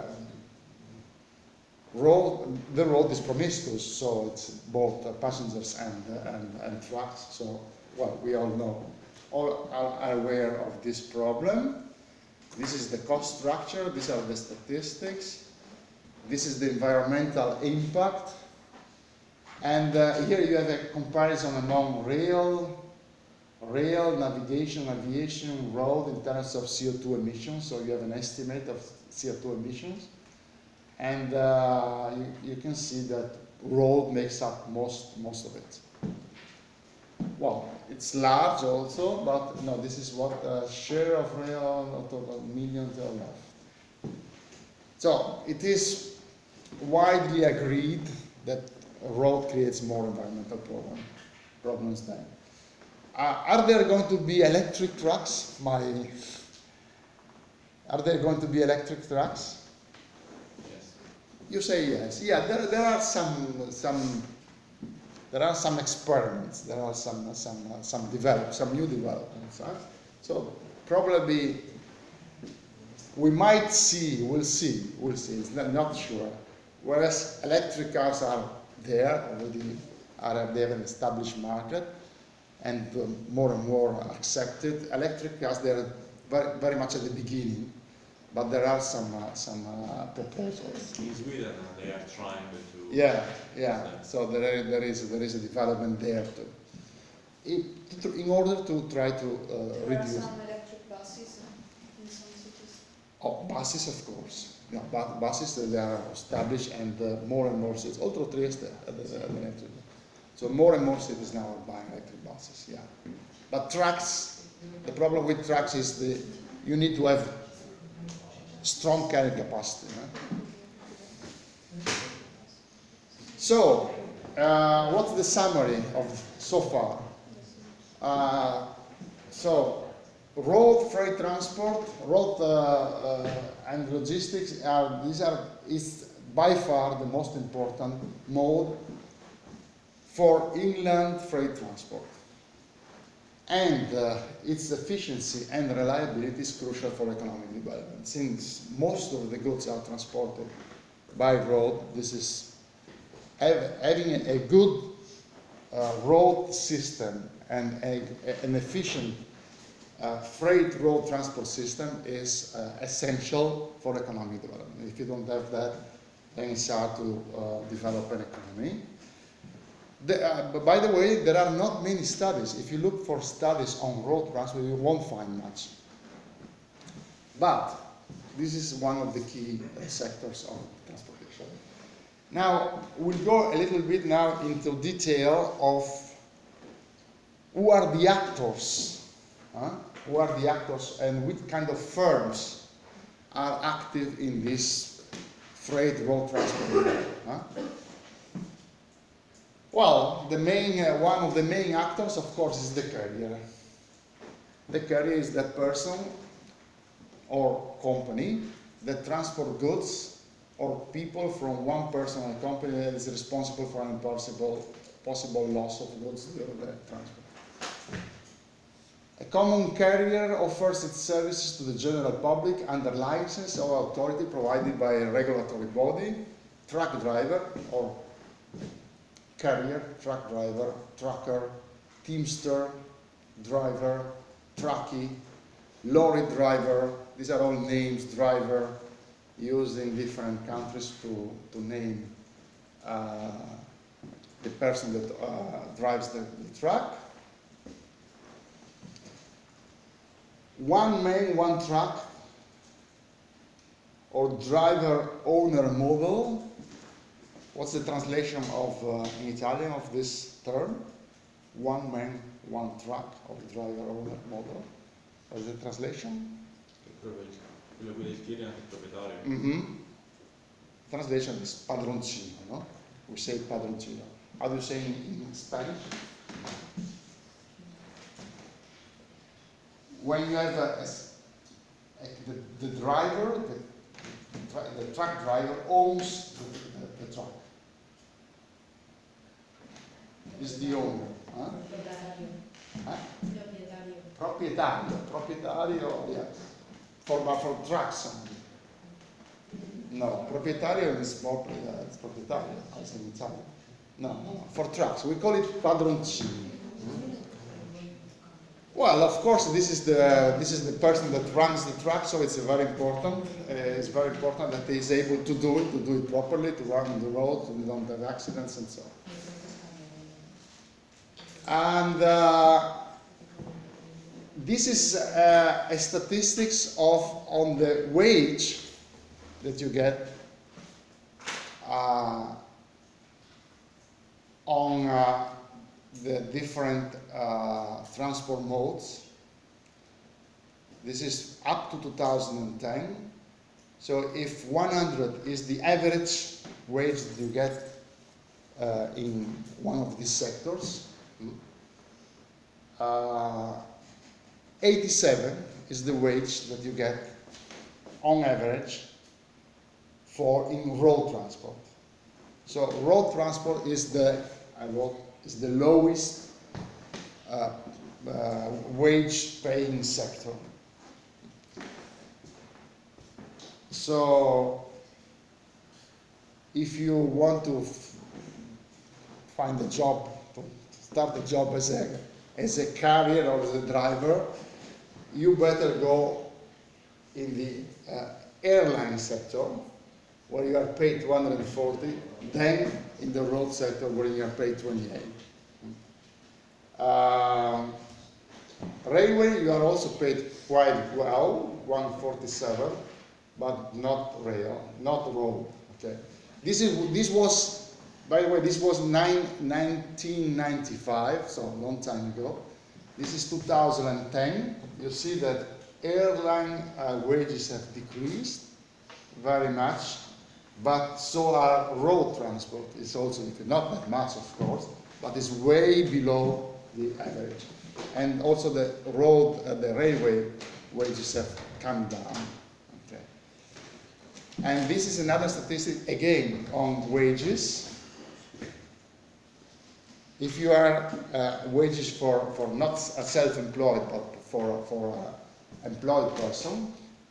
road, the road is promiscuous, so it's both uh, passengers and, uh, and, and trucks. So, well, we all know, all are aware of this problem. This is the cost structure, these are the statistics. This is the environmental impact. And uh, here you have a comparison among rail, rail, navigation, aviation, road in terms of C O two emissions. So you have an estimate of C O two emissions. And uh, you, you can see that road makes up most, most of it. Well, it's large also, but no, this is what uh, share of rail out of a million to left. So it is widely agreed that a road creates more environmental problem, problems than. Uh, are there going to be electric trucks? My, are there going to be electric trucks? Yes. You say yes. Yeah, there, there are some some there are some experiments. There are some some uh, some develop some new developments. Huh? So probably we might see. We'll see. We'll see. It's not, not sure. Whereas electric cars are there already. Are they have an established market, and um, more and more accepted. Electric cars, they're very, very much at the beginning, but there are some uh, some uh, proposals. In Sweden, uh, they are trying to. Yeah, yeah. So there, there is there is a development there too. In, to, in order to try to uh, There are reduce. some electric buses uh, in some cities. Oh, buses, of course. Yeah, bu- buses uh, they are established, and uh, more and more cities. Also Trieste, uh, the, the electric. So more and more cities now are buying electric buses. Yeah, but trucks. The problem with trucks is the you need to have strong carrying capacity. Huh? So, uh, what's the summary of so far? Uh, so, road freight transport, road uh, uh, and logistics are these are is by far the most important mode for inland freight transport. And uh, its efficiency and reliability is crucial for economic development. Since most of the goods are transported by road, this is having a good uh, road system and a, an efficient uh, freight road transport system is uh, essential for economic development. If you don't have that, then it's hard to uh, develop an economy. The, uh, but by the way, there are not many studies. If you look for studies on road transport, you won't find much. But this is one of the key uh, sectors of transportation. Now, we'll go a little bit now into detail of who are the actors, huh? who are the actors and which kind of firms are active in this freight road transport. Huh? Well, the main, uh, one of the main actors, of course, is the carrier. The carrier is that person or company that transport goods or people from one person or company that is responsible for an possible, possible loss of goods during the transport. A common carrier offers its services to the general public under license or authority provided by a regulatory body, truck driver or carrier, truck driver, trucker, teamster, driver, truckie, lorry driver. These are all names, driver, used in different countries to, to name uh, the person that uh, drives the, the truck. One man, one truck, or driver owner model. What's the translation of uh, in Italian of this term? One man, one truck, or driver owner model. What's the translation? Quello che descrive anche il proprietario. Mm-hmm. Translation is padroncino, no? We say padroncino. How do you say in, in Spanish? When you have a, a, a, the, the driver, the, the truck driver owns the, the, the truck. Is the owner. Huh? Huh? Proprietario. Proprietario, yeah. For, for trucks only. No, proprietario is more, uh, it's proprietario, as in Italian. No, no, no, for trucks. We call it padroncino. Well, of course, this is the this is the person that runs the truck, so it's very important. Uh, it's very important that he is able to do it, to do it properly, to run on the road, so we don't have accidents and so on. And uh, this is uh, a statistics of on the wage that you get uh, on uh, the different uh, transport modes. This is up to two thousand ten. So if one hundred is the average wage that you get uh, in one of these sectors, uh, eighty-seven is the wage that you get on average for in road transport. So road transport is the I wrote is the lowest uh, uh, wage paying sector. So if you want to f- find a job, to start a job as a as a carrier or as a driver, you better go in the uh, airline sector, where you are paid two hundred forty, than in the road sector where you are paid twenty-eight. Um, railway, you are also paid quite well, one forty-seven, but not rail, not road. Okay, this is this was, by the way, this was nine, nineteen ninety-five, so a long time ago. This is two thousand ten. You see that airline uh, wages have decreased very much, but so are road transport. It's also not that much, of course, but it's way below the average. And also the road, uh, the railway wages have come down. Okay. And this is another statistic again on wages. If you are uh, wages for, for not a self-employed, but for for an employed person.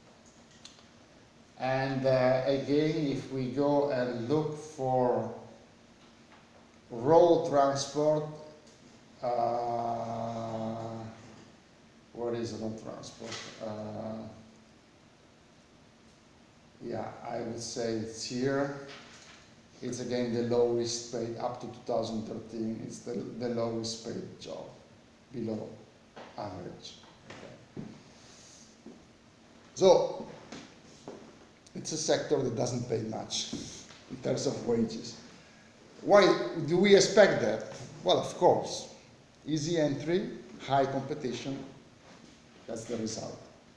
And uh, again, if we go and look for road transport, uh, what is road transport? Uh, yeah, I would say it's here. It's again the lowest paid, up to two thousand thirteen, it's the, the lowest paid job, below average. Okay. So, it's a sector that doesn't pay much in terms of wages. Why do we expect that? Well, of course, easy entry, high competition, that's the result.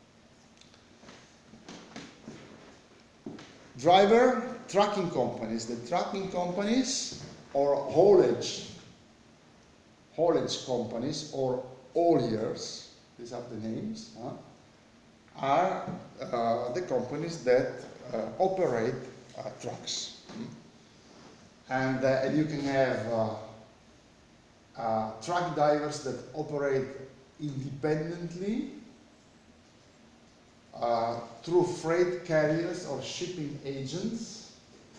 Driver, trucking companies. The trucking companies or haulage, haulage companies or hauliers, these are the names, huh, are uh, the companies that uh, operate uh, trucks. And, uh, and you can have uh, uh, truck drivers that operate independently uh, through freight carriers or shipping agents.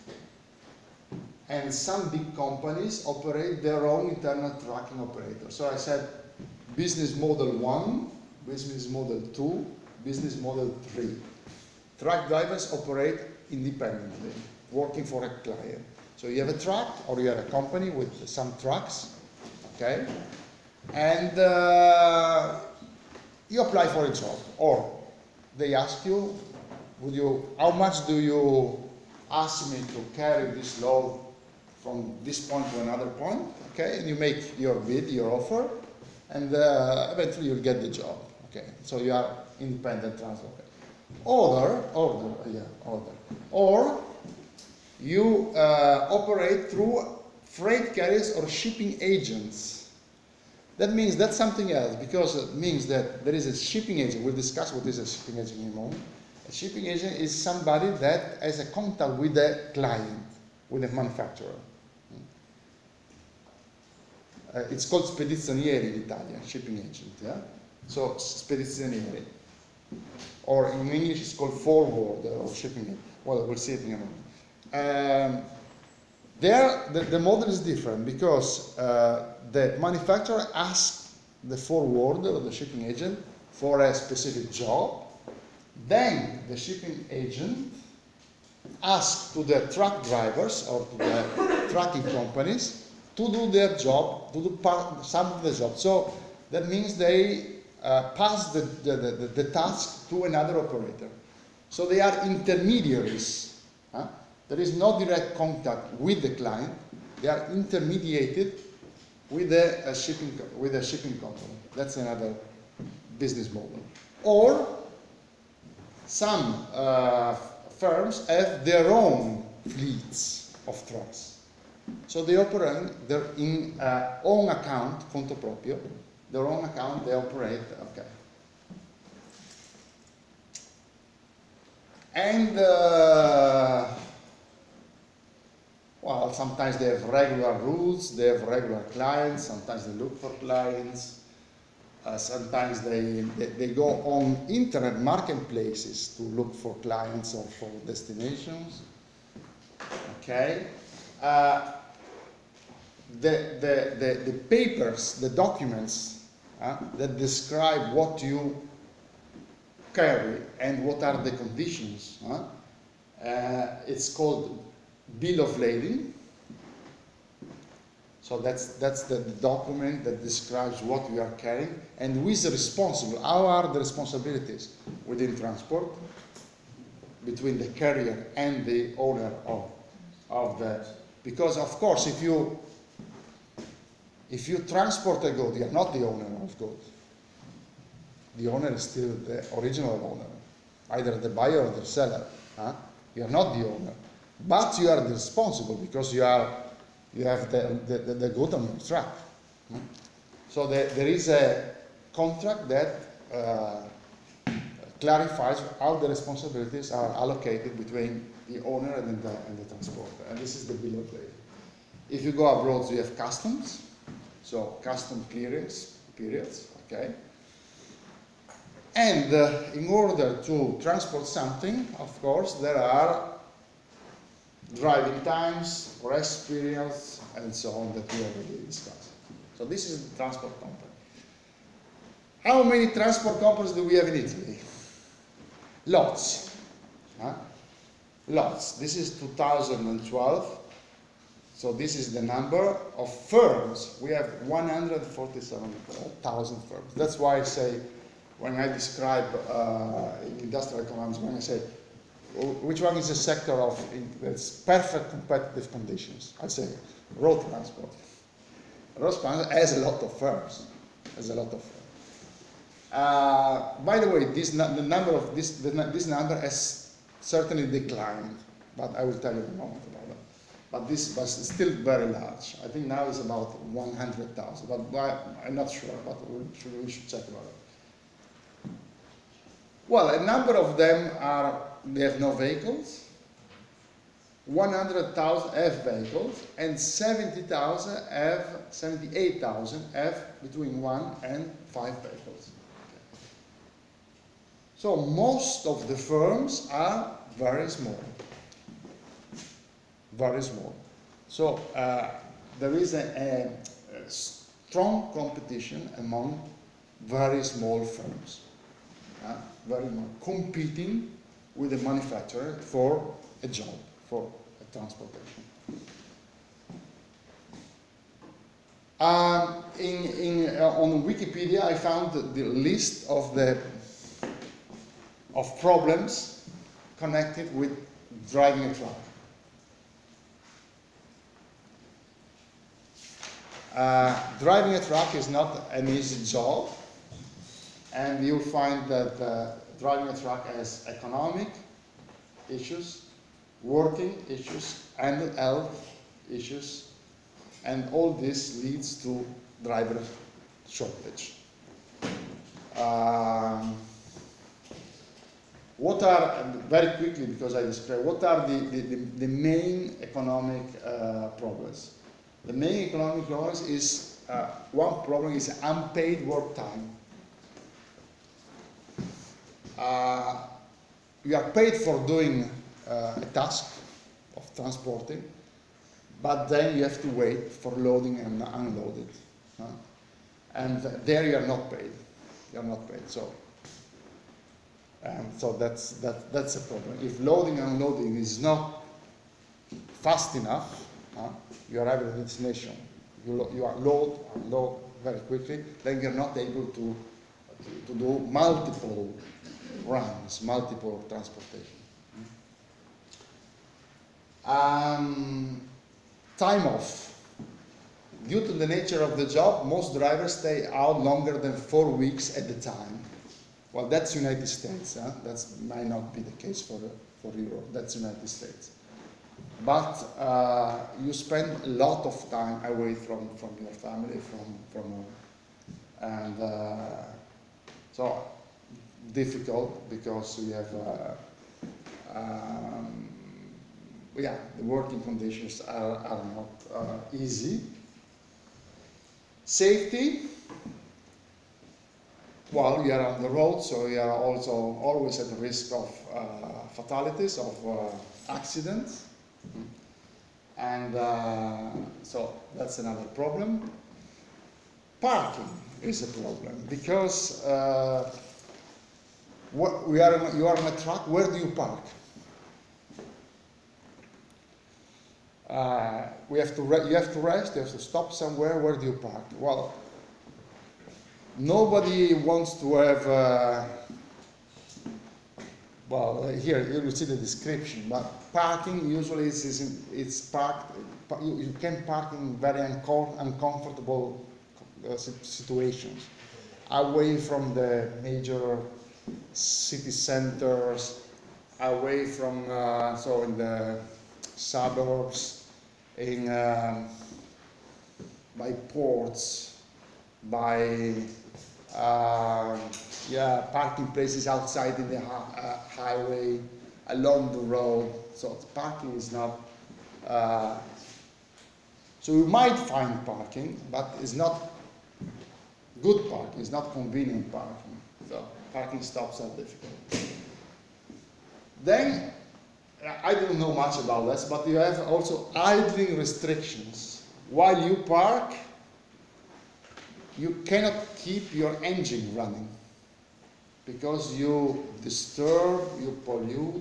And some big companies operate their own internal trucking operator. So I said business model one, business model two, business model three. Truck drivers operate independently, working for a client. So you have a truck or you have a company with some trucks, okay? And uh, you apply for a job, or they ask you, would you, how much do you ask me to carry this load from this point to another point, okay? And you make your bid, your offer, and uh, eventually you'll get the job, okay? So you are independent transporter. Order, order, yeah, order. Or you uh, operate through freight carriers or shipping agents. That means that's something else, because it means that there is a shipping agent. We'll discuss what is a shipping agent in a moment. A shipping agent is somebody that has a contact with the client, with the manufacturer. Uh, it's called spedizionieri in Italian, shipping agent, yeah? So, spedizionieri. Or in English it's called forwarder or shipping agent. Well, we'll see it in a moment. Um, there, the, the model is different because uh, the manufacturer asks the forwarder or the shipping agent for a specific job. Then the shipping agent asks to the truck drivers or to the trucking companies to do their job, to do part, some of the job. So that means they uh, pass the, the, the, the task to another operator. So they are intermediaries. Huh? There is no direct contact with the client. They are intermediated with a, a shipping with a shipping company. That's another business model. Or some uh, firms have their own fleets of trucks. So they operate their in uh, own account, conto proprio, their own account, they operate, okay. And, uh, well, sometimes they have regular routes, they have regular clients, sometimes they look for clients, uh, sometimes they, they, they go on internet marketplaces to look for clients or for destinations, okay? Uh, the, the, the, the papers, the documents uh, that describe what you carry and what are the conditions. Huh? Uh, it's called bill of lading. So that's, that's the, the document that describes what we are carrying and who is responsible. How are the responsibilities within transport between the carrier and the owner of, of the, because of course if you, if you transport a good, you're not the owner of good. The owner is still the original owner, either the buyer or the seller. Huh? You are not the owner, but you are responsible because you are you have the, the, the good on your truck. Hmm? So the, there is a contract that uh, clarifies how the responsibilities are allocated between the owner and the, and the transporter, and this is the bill of lading. If you go abroad, you have customs, so custom clearance periods, okay. And uh, in order to transport something, of course, there are driving times, rest periods, and so on that we already discussed. So this is the transport company. How many transport companies do we have in Italy? Lots. Huh? Lots. This is two thousand twelve. So this is the number of firms. We have one hundred forty-seven thousand firms. That's why I say, when I describe uh, industrial economics, when I say, which one is a sector of that's perfect competitive conditions? I say road transport. Road transport has a lot of firms. Has a lot of firms. Uh, by the way, this the number of this the, this number has certainly declined, but I will tell you in a moment about that. But this was still very large. I think now it's about one hundred thousand, but why, I'm not sure. But we should, we should check about it. Well, a number of them are, they have no vehicles, one hundred thousand have vehicles, and seventy thousand have, seventy-eight thousand have between one and five vehicles. So most of the firms are very small, very small. So uh, there is a, a, a strong competition among very small firms. Uh, very much competing with the manufacturer for a job, for a transportation. Um, in, in, uh, on Wikipedia, I found the, the list of the of problems connected with driving a truck. Uh, driving a truck is not an easy job. And you'll find that uh, driving a truck has economic issues, working issues, and health issues, and all this leads to driver shortage. Um, what are, very quickly because I described, what are the, the, the, the main economic uh, problems? The main economic problems is, uh, one problem is unpaid work time. Uh, you are paid for doing uh, a task of transporting, but then you have to wait for loading and unloading. Huh? And there you are not paid. You are not paid. So, and so that's, that, that's a problem. If loading and unloading is not fast enough, huh, you arrive at the destination. You, lo you are load and load very quickly, then you're not able to, to, to do multiple runs, multiple transportation. Um, time off. Due to the nature of the job, most drivers stay out longer than four weeks at a time. Well, that's United States. Huh? That might not be the case for, for Europe. That's United States. But uh, you spend a lot of time away from, from your family, from, from home. And uh, so difficult because we have, uh, um, yeah, the working conditions are, are not uh, easy. Safety, well, you are on the road, so you are also always at the risk of uh, fatalities, of uh, accidents. And uh, so that's another problem. Parking is a problem because uh, what we are in, you are in a truck, where do you park? Uh, we have to re- you have to rest, you have to stop somewhere, where do you park? Well, nobody wants to have, uh, well, here you see the description, but parking usually is, is in, it's parked, you, you can park in very uncom- uncomfortable uh, situations, away from the major city centers, away from, uh, so in the suburbs, in, um, by ports, by uh, yeah, parking places outside in the hi- uh, highway, along the road. So parking is not. Uh, so you might find parking, but it's not good parking. It's not convenient parking. So parking stops are difficult. Then I don't know much about this, but you have also idling restrictions. While you park, you cannot keep your engine running because you disturb, you pollute.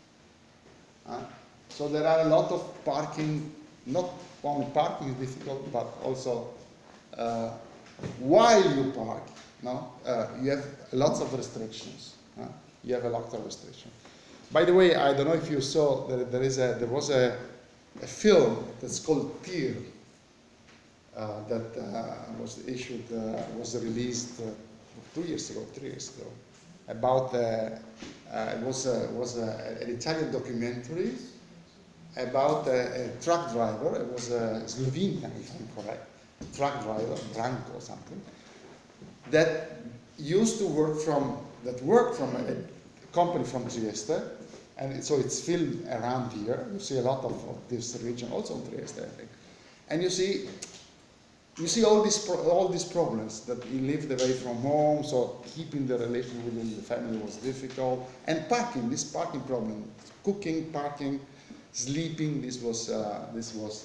Uh, so there are a lot of parking, not only parking is difficult, but also uh, while you park, no, uh, you have lots of restrictions. Uh, you have a lot of restrictions. By the way, I don't know if you saw that there is a there was a, a film that's called Tyr uh, that uh, was issued uh, was released uh, two years ago, three years ago, about uh, uh, it was a, was a, an Italian documentary about a, a truck driver. It was a Slovenian, if I'm correct, truck driver, Branko or something, that used to work from that worked from a, a company from Trieste. And it, so it's filmed around here. You see a lot of, of this region, also in Trieste, I think. And you see, you see all these pro- all these problems that he lived away from home. So keeping the relation within the family was difficult. And parking, this parking problem, cooking, parking, sleeping. This was uh, this was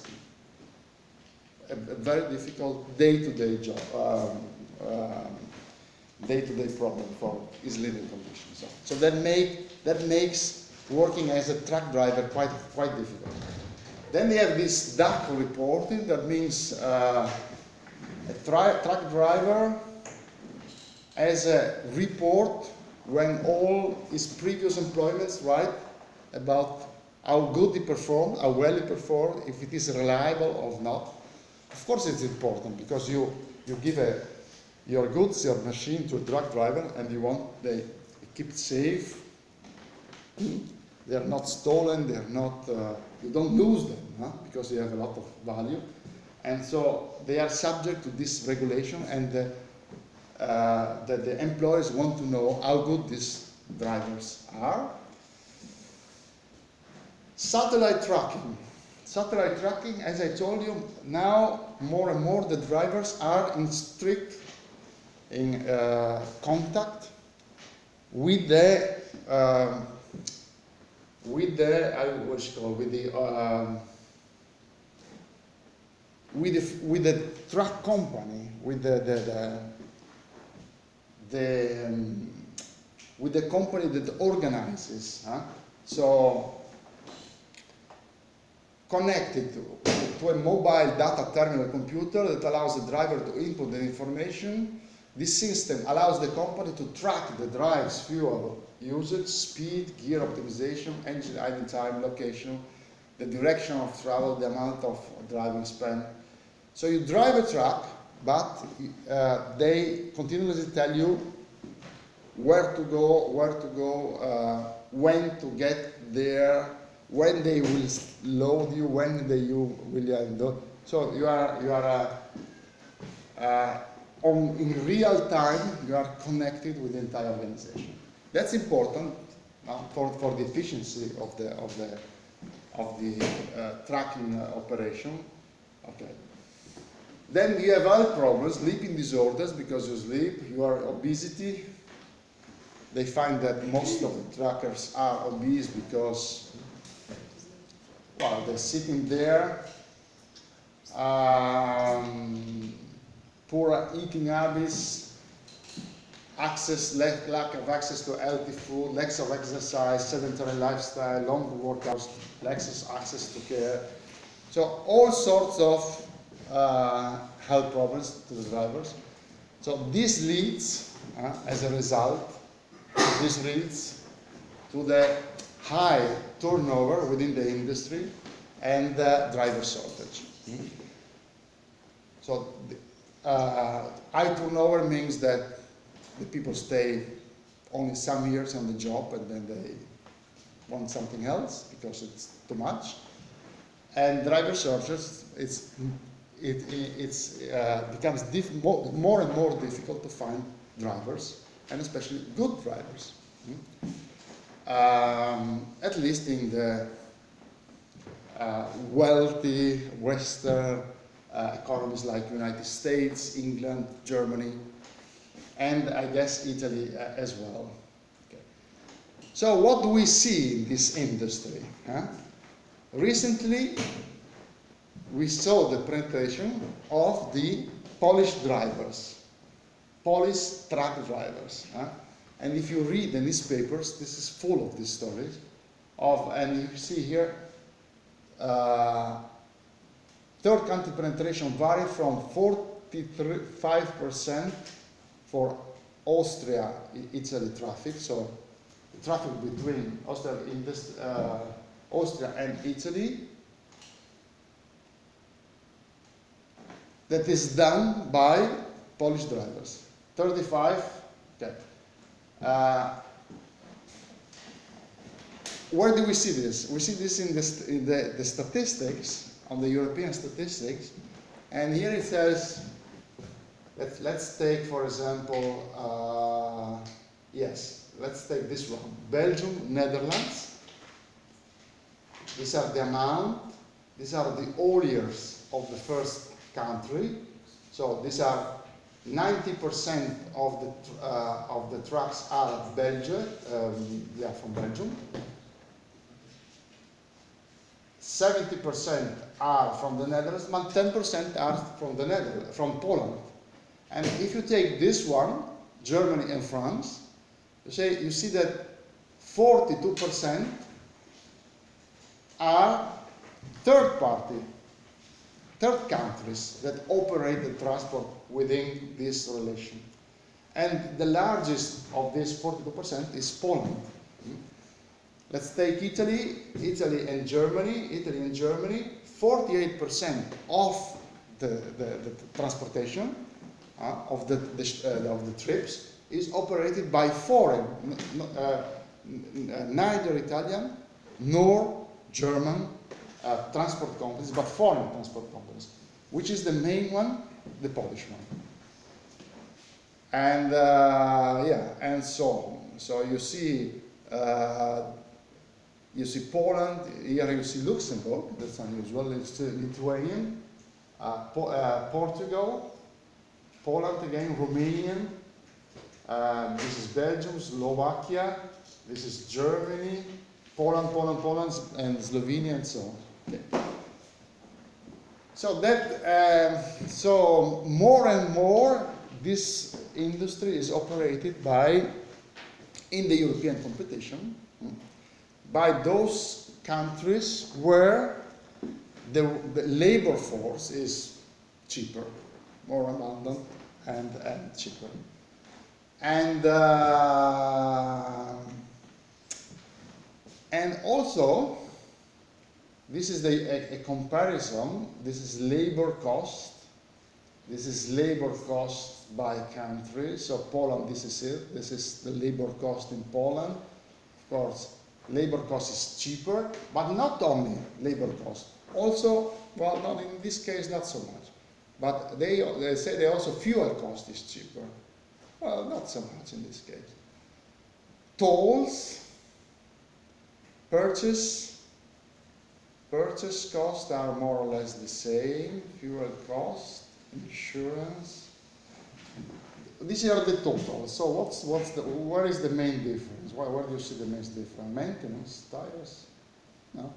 a, a very difficult day-to-day job, um, um, day-to-day problem for his living conditions. So, so that make that makes working as a truck driver quite quite difficult. Then they have this D A C reporting. That means uh, a tri- truck driver has a report when all his previous employments, right, about how good he performed, how well he performed, if it is reliable or not. Of course, it's important because you you give a your goods, your machine to a truck driver, and you want they keep it safe. They are not stolen, they are not, uh, you don't lose them, huh? Because they have a lot of value. And so they are subject to this regulation, and the, uh, that the employers want to know how good these drivers are. Satellite tracking. Satellite tracking, as I told you, now more and more the drivers are in strict in uh, contact with the um, with the I what's it called with the um, with the with the truck company, with the the the, the um, with the company that organizes. Huh? So connected to, to a mobile data terminal computer that allows the driver to input the information. This system allows the company to track the drive's fuel usage, speed, gear optimization, engine idle time, location, the direction of travel, the amount of driving spent. So you drive a truck, but uh, they continuously tell you where to go, where to go, uh, when to get there, when they will s- load you, when they you will unload. So you are you are uh, uh, on in real time. You are connected with the entire organization. That's important uh, for for the efficiency of the of the of the uh, tracking uh, operation. Okay. Then you have other problems, sleeping disorders, because you sleep, you are obesity. They find that most of the trackers are obese because, well, they're sitting there, um, poor eating habits, access, lack, lack of access to healthy food, lack of exercise, sedentary lifestyle, long workouts, lack of access to care. So all sorts of uh, health problems to the drivers. So this leads, uh, as a result, this leads to the high turnover within the industry and uh, driver shortage. Mm. So uh, high turnover means that the people stay only some years on the job and then they want something else because it's too much. And driver shortage, it's, it it's, uh, becomes diff more, more and more difficult to find drivers, and especially good drivers. Mm. Um, at least in the uh, wealthy Western uh, economies like United States, England, Germany, and I guess Italy uh, as well. Okay. So what do we see in this industry? Huh? Recently, we saw the penetration of the Polish drivers, Polish truck drivers. Huh? And if you read the newspapers, this is full of these stories. Of, and you see here, uh, third country penetration vary from forty-five percent for Austria, Italy traffic, so the traffic between Austria, uh, Austria and Italy, that is done by Polish drivers. thirty-five, okay. Uh, where do we see this? We see this in, the, in the, the statistics, on the European statistics, and here it says, let's, let's take, for example, uh, yes, let's take this one, Belgium, Netherlands. These are the amount, these are the hauliers of the first country. So these are ninety percent of the uh, of the trucks are Belgium, um, yeah, from Belgium. seventy percent are from the Netherlands, but ten percent are from the Netherlands, from Poland. And if you take this one, Germany and France, you say you see that forty-two percent are third party, third countries that operate the transport within this relation. And the largest of this forty-two percent is Poland. Let's take Italy, Italy and Germany, Italy and Germany, forty-eight percent of the, the, the transportation uh, of, the, the, uh, of the trips is operated by foreign, uh, neither Italian nor German uh, transport companies, but foreign transport companies. Which is the main one? The Polish one. And uh, yeah, and so on. So you see, uh, you see Poland, here you see Luxembourg, that's unusual, it's Lithuanian, uh, po uh, Portugal, Poland again, Romanian, uh, this is Belgium, Slovakia, this is Germany, Poland, Poland, Poland, and Slovenia, and so on. Okay. So that, uh, so more and more, this industry is operated by, in the European competition, by those countries where the, the labor force is cheaper, more abundant, and, and cheaper. And uh, and also, this is the, a, a comparison, this is labor cost This is labor cost by country. So Poland, this is it. This is the labor cost in Poland. Of course, labor cost is cheaper, but not only labor cost. Also, well, not in this case, not so much. But they, they say they also fuel cost is cheaper. Well, not so much in this case. Tolls, purchase, purchase costs are more or less the same. Fuel cost, insurance. These are the totals. So what's what's the where is the main difference? Where, where do you see the main difference? Maintenance, tires, no.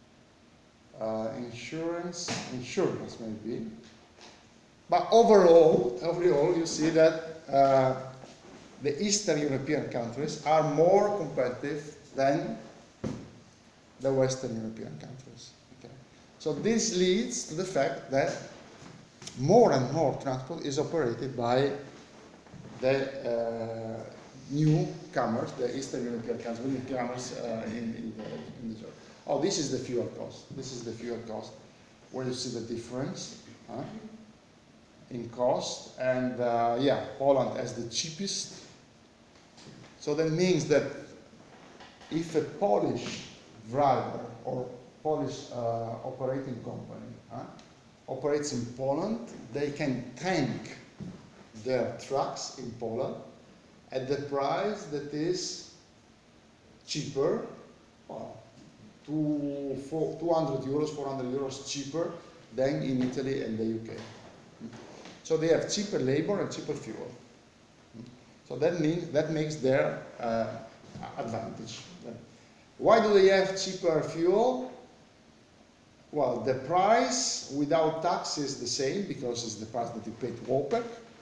Uh, insurance, insurance maybe. But overall, overall, you see that uh, the Eastern European countries are more competitive than the Western European countries. Okay. So this leads to the fact that more and more transport is operated by the uh, newcomers, the Eastern European countries, newcomers uh, in, in the, in the Oh, this is the fuel cost. This is the fuel cost, where you see the difference huh, in cost. And uh, yeah, Poland has the cheapest. So that means that if a Polish driver or Polish uh, operating company huh, operates in Poland, they can tank their trucks in Poland at the price that is cheaper. Well, Two, four, two hundred euros, four hundred euros cheaper than in Italy and the U K. So they have cheaper labor and cheaper fuel. So that means that makes their uh, advantage. Why do they have cheaper fuel? Well, the price without tax is the same because it's the price that you pay to OPEC.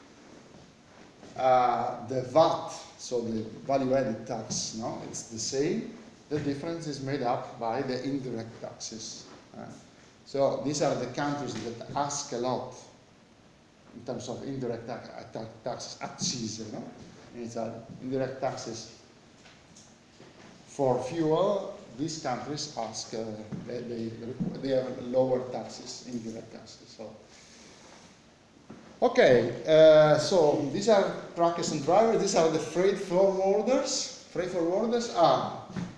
Uh, the V A T, so the value-added tax, no, it's the same. The difference is made up by the indirect taxes. Uh, so these are the countries that ask a lot in terms of indirect ta ta taxes, accise, no? In Italy, indirect taxes for fuel. These countries ask, uh, they, they, they have lower taxes, indirect taxes. So, okay, uh, so these are truckers and drivers. These are the freight forwarders. Freight forwarders are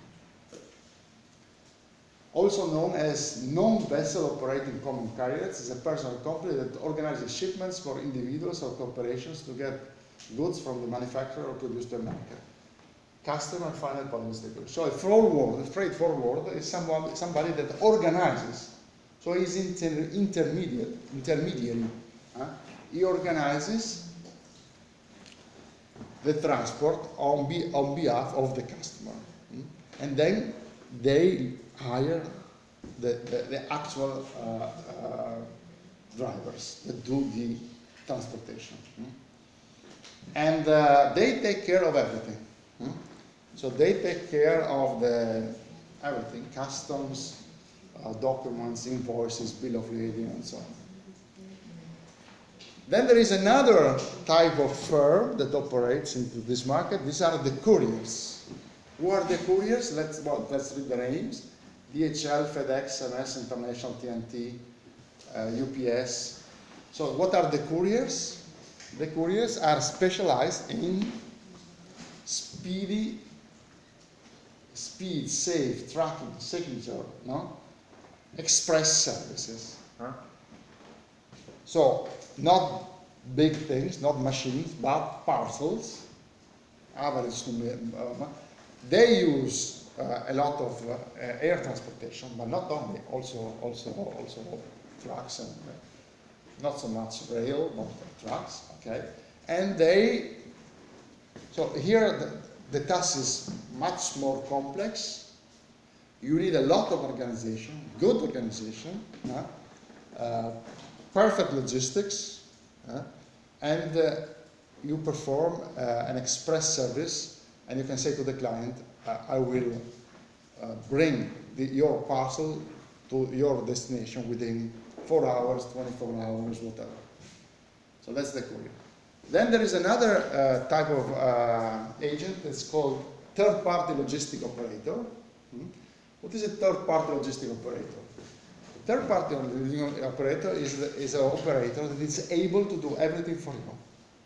also known as non-vessel operating common carriers. Is a personal company that organizes shipments for individuals or corporations to get goods from the manufacturer or producer to the market. Customer, final point distributor. So a forward, a freight forwarder is someone, somebody that organizes. So he's inter intermediate, intermediary. Huh? He organizes the transport on, be, on behalf of the customer. Hmm? And then they hire the, the, the actual uh, uh, drivers that do the transportation. Hmm? And uh, they take care of everything. Hmm? So they take care of the everything, customs, uh, documents, invoices, bill of lading, and so on. Then there is another type of firm that operates into this market. These are the couriers. Who are the couriers? Let's, well, let's read the names. D H L, FedEx, M S, International, T N T, uh, U P S. So what are the couriers? The couriers are specialized in speedy, speed, safe, tracking, signature, no? Express services. Huh? So not big things, not machines, but parcels. Average to uh, they use uh, a lot of uh, air transportation, but not only, also also also trucks and uh, not so much rail, but trucks. Okay, and they. So here the, the task is much more complex. You need a lot of organization, good organization, uh, uh, perfect logistics, uh, and uh, you perform uh, an express service, and you can say to the client, uh, I will uh, bring the, your parcel to your destination within four hours, twenty-four hours, whatever. So that's the courier. Then there is another uh, type of uh, agent that's called third-party logistic operator. Hmm? What is a third-party logistic operator? Third-party leasing operator is, the, is an operator that is able to do everything for you.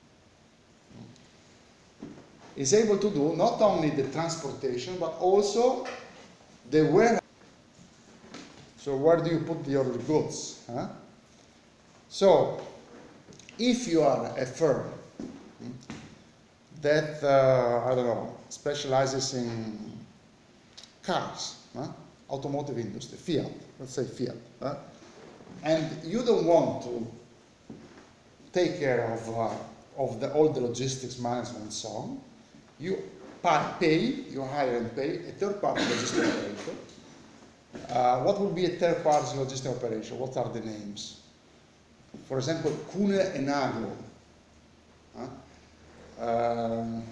Is able to do not only the transportation, but also the warehouse. So where do you put your goods? Huh? So if you are a firm that, uh, I don't know, specializes in cars, huh? Automotive industry, Fiat, let's say Fiat, huh? And you don't want to take care of, uh, of the, all the logistics management and so on, you pay, you hire and pay a third-party logistics operator. Uh, what would be a third-party logistics operation? What are the names? For example, Kuhne and Nagel. Huh? Um,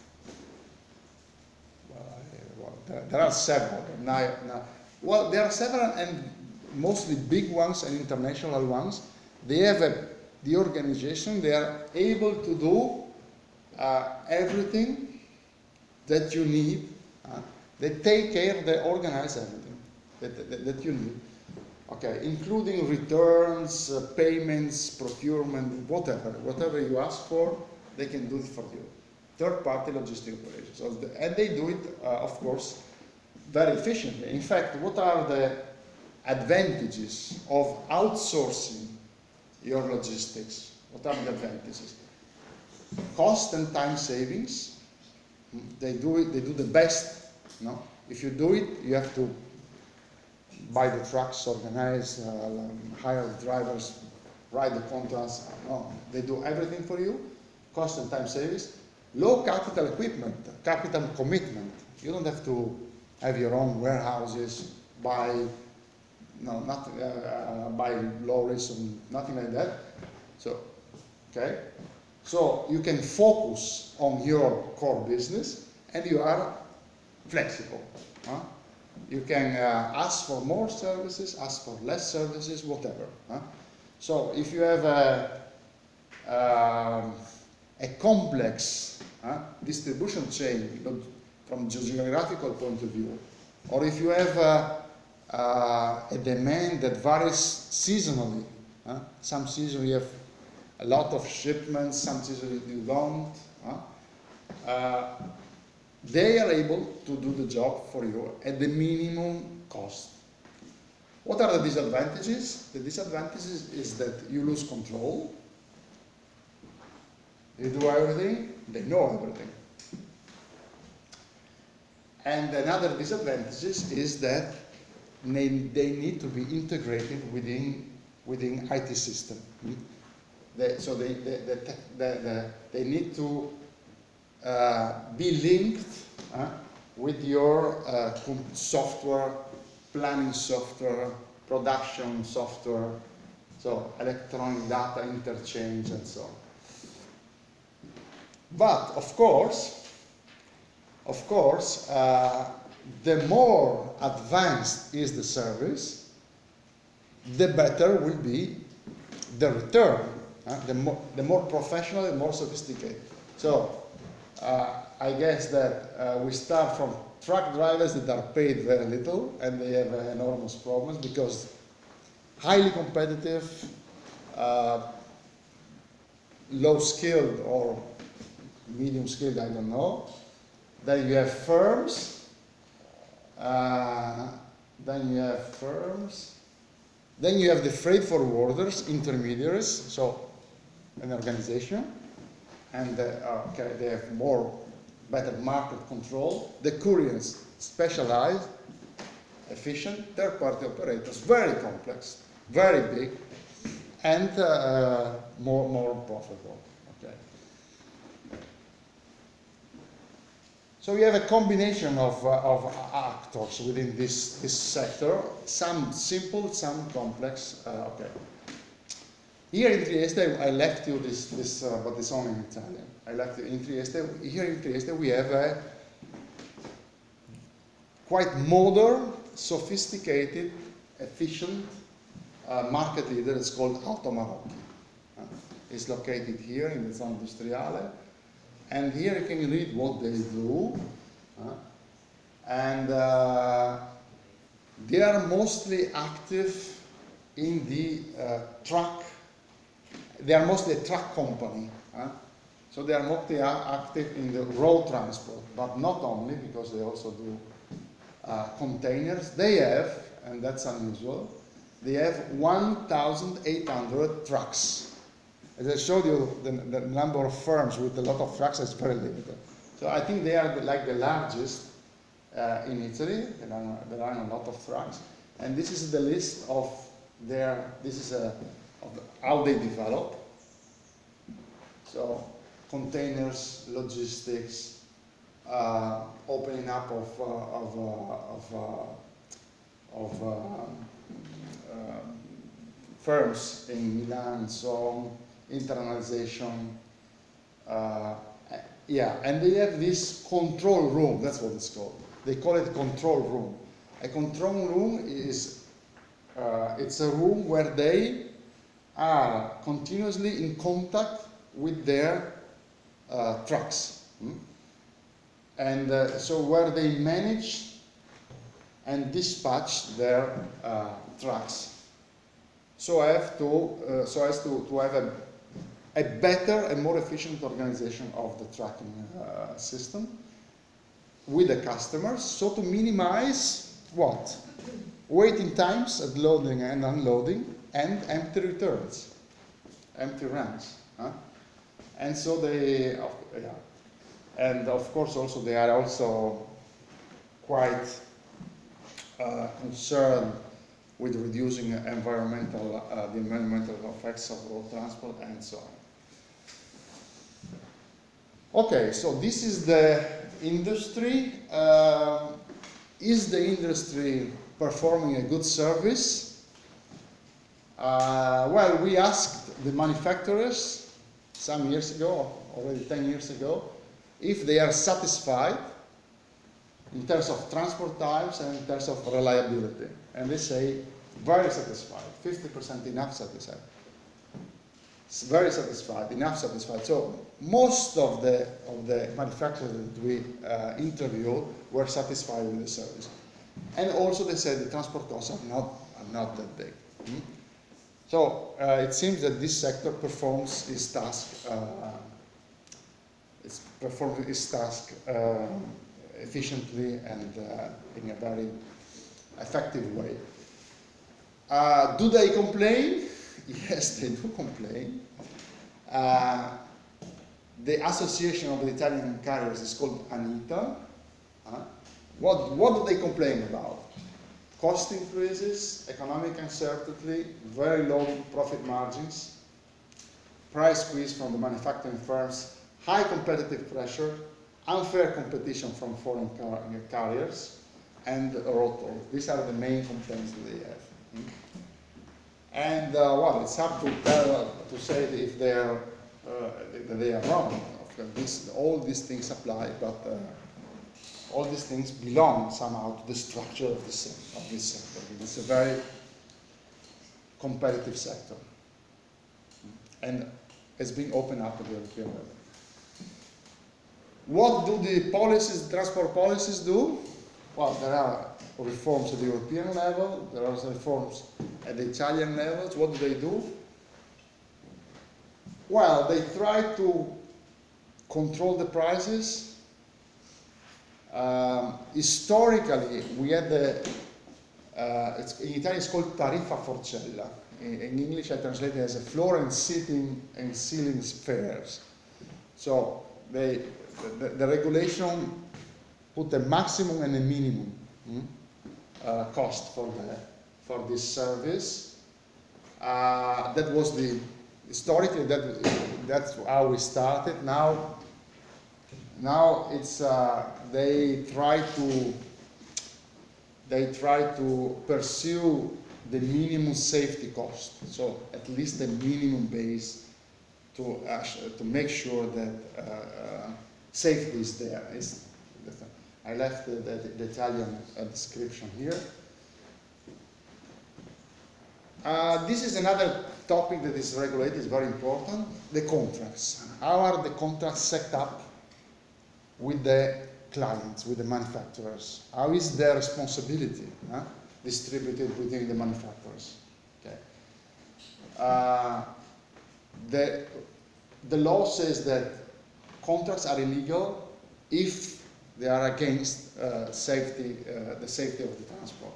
well, well, there, there are several. Now, now, well, there are several, and mostly big ones and international ones. They have a, the organization. They are able to do uh, everything that you need. Uh, they take care. They organize everything that, that, that you need. Okay, including returns, uh, payments, procurement, whatever, whatever you ask for, they can do it for you. Third-party logistic operations, so the, and they do it, uh, of course, very efficiently. In fact, what are the advantages of outsourcing your logistics? What are the advantages? Cost and time savings. They do it. They do the best. No, if you do it, you have to buy the trucks, organize, uh, hire drivers, write the contracts. No, they do everything for you. Cost and time savings. Low capital equipment, capital commitment. You don't have to have your own warehouses, buy, no, not uh, buy lorries and nothing like that. So, okay. So you can focus on your core business, and you are flexible. Huh? You can uh, ask for more services, ask for less services, whatever. Huh? So if you have a, um, a complex uh, distribution chain from geographical point of view, or if you have uh, uh, a demand that varies seasonally, uh, some seasons you have a lot of shipments, some seasons you don't, uh, uh, they are able to do the job for you at the minimum cost. What are the disadvantages? The disadvantages is that you lose control. You do everything, they know everything. And another disadvantage is that they, they need to be integrated within, within I T system. They, so they, they, they, they, they need to uh, be linked uh, with your uh, software, planning software, production software, so electronic data interchange and so on. But of course, of course, uh, the more advanced is the service, the better will be the return. Uh, the, more, the more professional, the more sophisticated. So uh, I guess that uh, we start from truck drivers that are paid very little, and they have uh, enormous problems because highly competitive, uh, low skilled or medium skilled, I don't know. Then you have firms. Uh, then you have firms. Then you have the freight forwarders, intermediaries, so an organization, and uh, okay, they have more, better market control. The couriers, specialized, efficient, third-party operators, very complex, very big, and uh, more more profitable. Okay. So we have a combination of, uh, of actors within this, this sector, some simple, some complex. Uh, okay. Here in Trieste, I left you this, this uh, but it's only in Italian. I left you in Trieste. Here in Trieste, we have a quite modern, sophisticated, efficient uh, market leader. It's called Alto Marocchi. Uh, it's located here in the Zona Industriale. And here you can read what they do. Uh, and uh, they are mostly active in the uh, truck. They are mostly a truck company. Huh? So they are mostly active in the road transport, but not only, because they also do uh, containers. They have, and that's unusual, they have one thousand eight hundred trucks. As I showed you, the, the number of firms with a lot of trucks is very limited. So I think they are the, like the largest uh, in Italy. There are, there are a lot of trucks. And this is the list of their, this is a, of the, how they develop. So containers, logistics, uh, opening up of, uh, of, uh, of, uh, of uh, uh, firms in Milan and so on, internalization. Uh, yeah, and they have this control room, that's what it's called. They call it control room. A control room is, uh, it's a room where they are continuously in contact with their uh, trucks. Hmm? And uh, so where they manage and dispatch their uh, trucks. So I have to, uh, so as to, to have a, a better and more efficient organization of the tracking uh, system with the customers, so to minimize what? Waiting times at loading and unloading, and empty returns, empty runs. Huh? And so they, uh, yeah. And of course also they are also quite uh, concerned with reducing environmental, uh, the environmental effects of road transport and so on. Okay, so this is the industry. Uh, is the industry performing a good service? Uh, well, we asked the manufacturers some years ago, already ten years ago, if they are satisfied in terms of transport times and in terms of reliability. And they say, very satisfied, fifty percent enough satisfied. It's very satisfied, enough satisfied. So most of the, of the manufacturers that we uh, interviewed were satisfied with the service. And also they said the transport costs are not, are not that big. Hmm? So uh, it seems that this sector performs its task, uh, it's performs its task uh, efficiently and uh, in a very effective way. Uh, do they complain? Yes, they do complain. Uh, the Association of the Italian Carriers is called ANITA. Uh, what, what do they complain about? Cost increases, economic uncertainty, very low profit margins, price squeeze from the manufacturing firms, high competitive pressure, unfair competition from foreign car carriers, and road toll. These are the main complaints that they have. Hmm? And uh, well, it's hard to tell, to say if they are uh, that they are wrong. This, all these things apply, but uh, all these things belong somehow to the structure of this of this sector. It's a very competitive sector, and it's being opened up at the European level. What do the policies, transport policies do? Well, there are reforms at the European level, there are reforms at the Italian levels. What do they do? Well, they try to control the prices. Um, historically, we had the, uh, it's, in Italian it's called tariffa forcella. In, in English I translate it as a floor and ceiling and ceiling fares. So they, the, the regulation put a maximum and a minimum hmm, uh, cost for the for this service. Uh, that was the historically that that's how we started. Now, now it's uh, they try to they try to pursue the minimum safety cost. So at least the minimum base to uh, to make sure that uh, uh, safety is there. Is I left the, the, the Italian uh, description here. Uh, this is another topic that is regulated, is very important, the contracts. How are the contracts set up with the clients, with the manufacturers? How is their responsibility huh, distributed within the manufacturers? Okay. uh, the, the law says that contracts are illegal if they are against uh, safety, uh, the safety of the transport.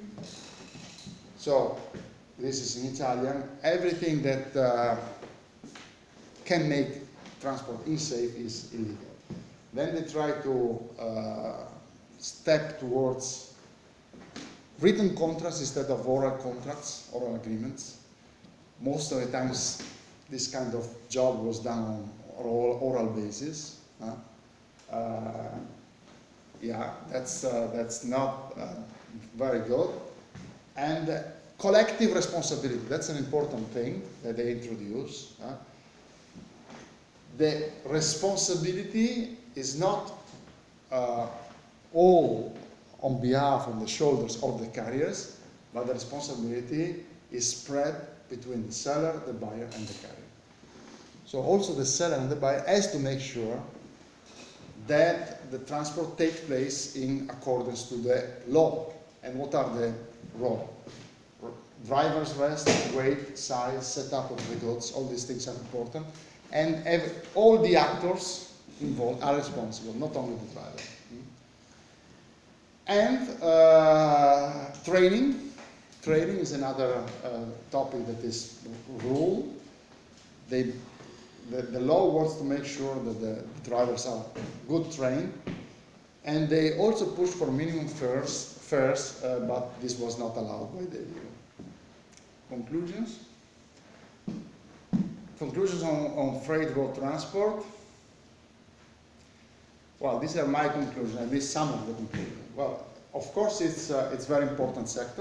So, this is in Italian. Everything that uh, can make transport unsafe is illegal. Then they try to uh, step towards written contracts instead of oral contracts, oral agreements. Most of the times, this kind of job was done on oral, oral basis. Uh, uh, yeah, that's uh, that's not uh, very good. And uh, collective responsibility, that's an important thing that they introduce. Uh, the responsibility is not uh, all on behalf on the shoulders of the carriers, but the responsibility is spread between the seller, the buyer, and the carrier. So also the seller and the buyer has to make sure that the transport takes place in accordance to the law. And what are the law? Driver's rest, weight, size, setup of the goods, all these things are important. And every, all the actors involved are responsible, not only the driver. And uh, training. Training is another uh, topic that is rule. They, the, the law wants to make sure that the drivers are good trained. And they also push for minimum fares, fares uh, but this was not allowed by the E U. Conclusions? Conclusions on, on freight road transport. Well, these are my conclusions, at least some of the conclusions. Well, of course, it's uh, it's very important sector.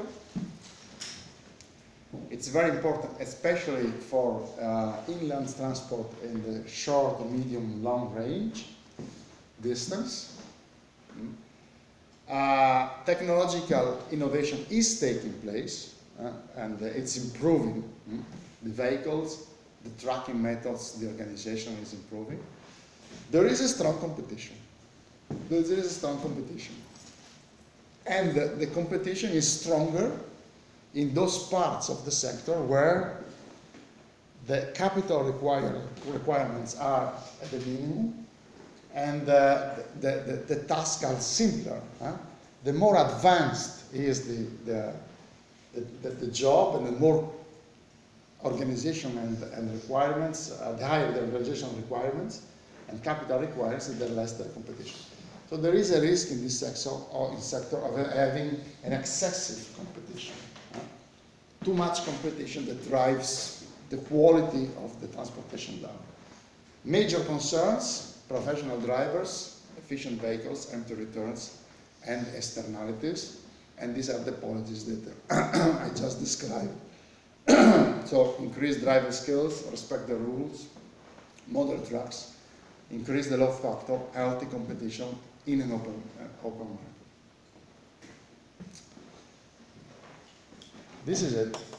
It's very important, especially for uh, inland transport in the short, medium, long range distance. Mm. Uh, technological innovation is taking place, uh, and uh, it's improving. Mm. The vehicles, the tracking methods, the organization is improving. There is a strong competition. There is a strong competition. And the, the competition is stronger in those parts of the sector where the capital require, requirements are at the minimum and uh, the, the, the tasks are simpler. Huh? The more advanced is the, the, the, the job and the more organization and, and requirements, uh, the higher the organizational requirements and capital requires, the less the competition. So there is a risk in this sector, or in sector of having an excessive competition. Uh, too much competition that drives the quality of the transportation down. Major concerns, professional drivers, efficient vehicles, empty returns, and externalities. And these are the policies that I just described. So increase driver skills, respect the rules, model trucks, increase the load factor, healthy competition in an open, uh, open market. This is it.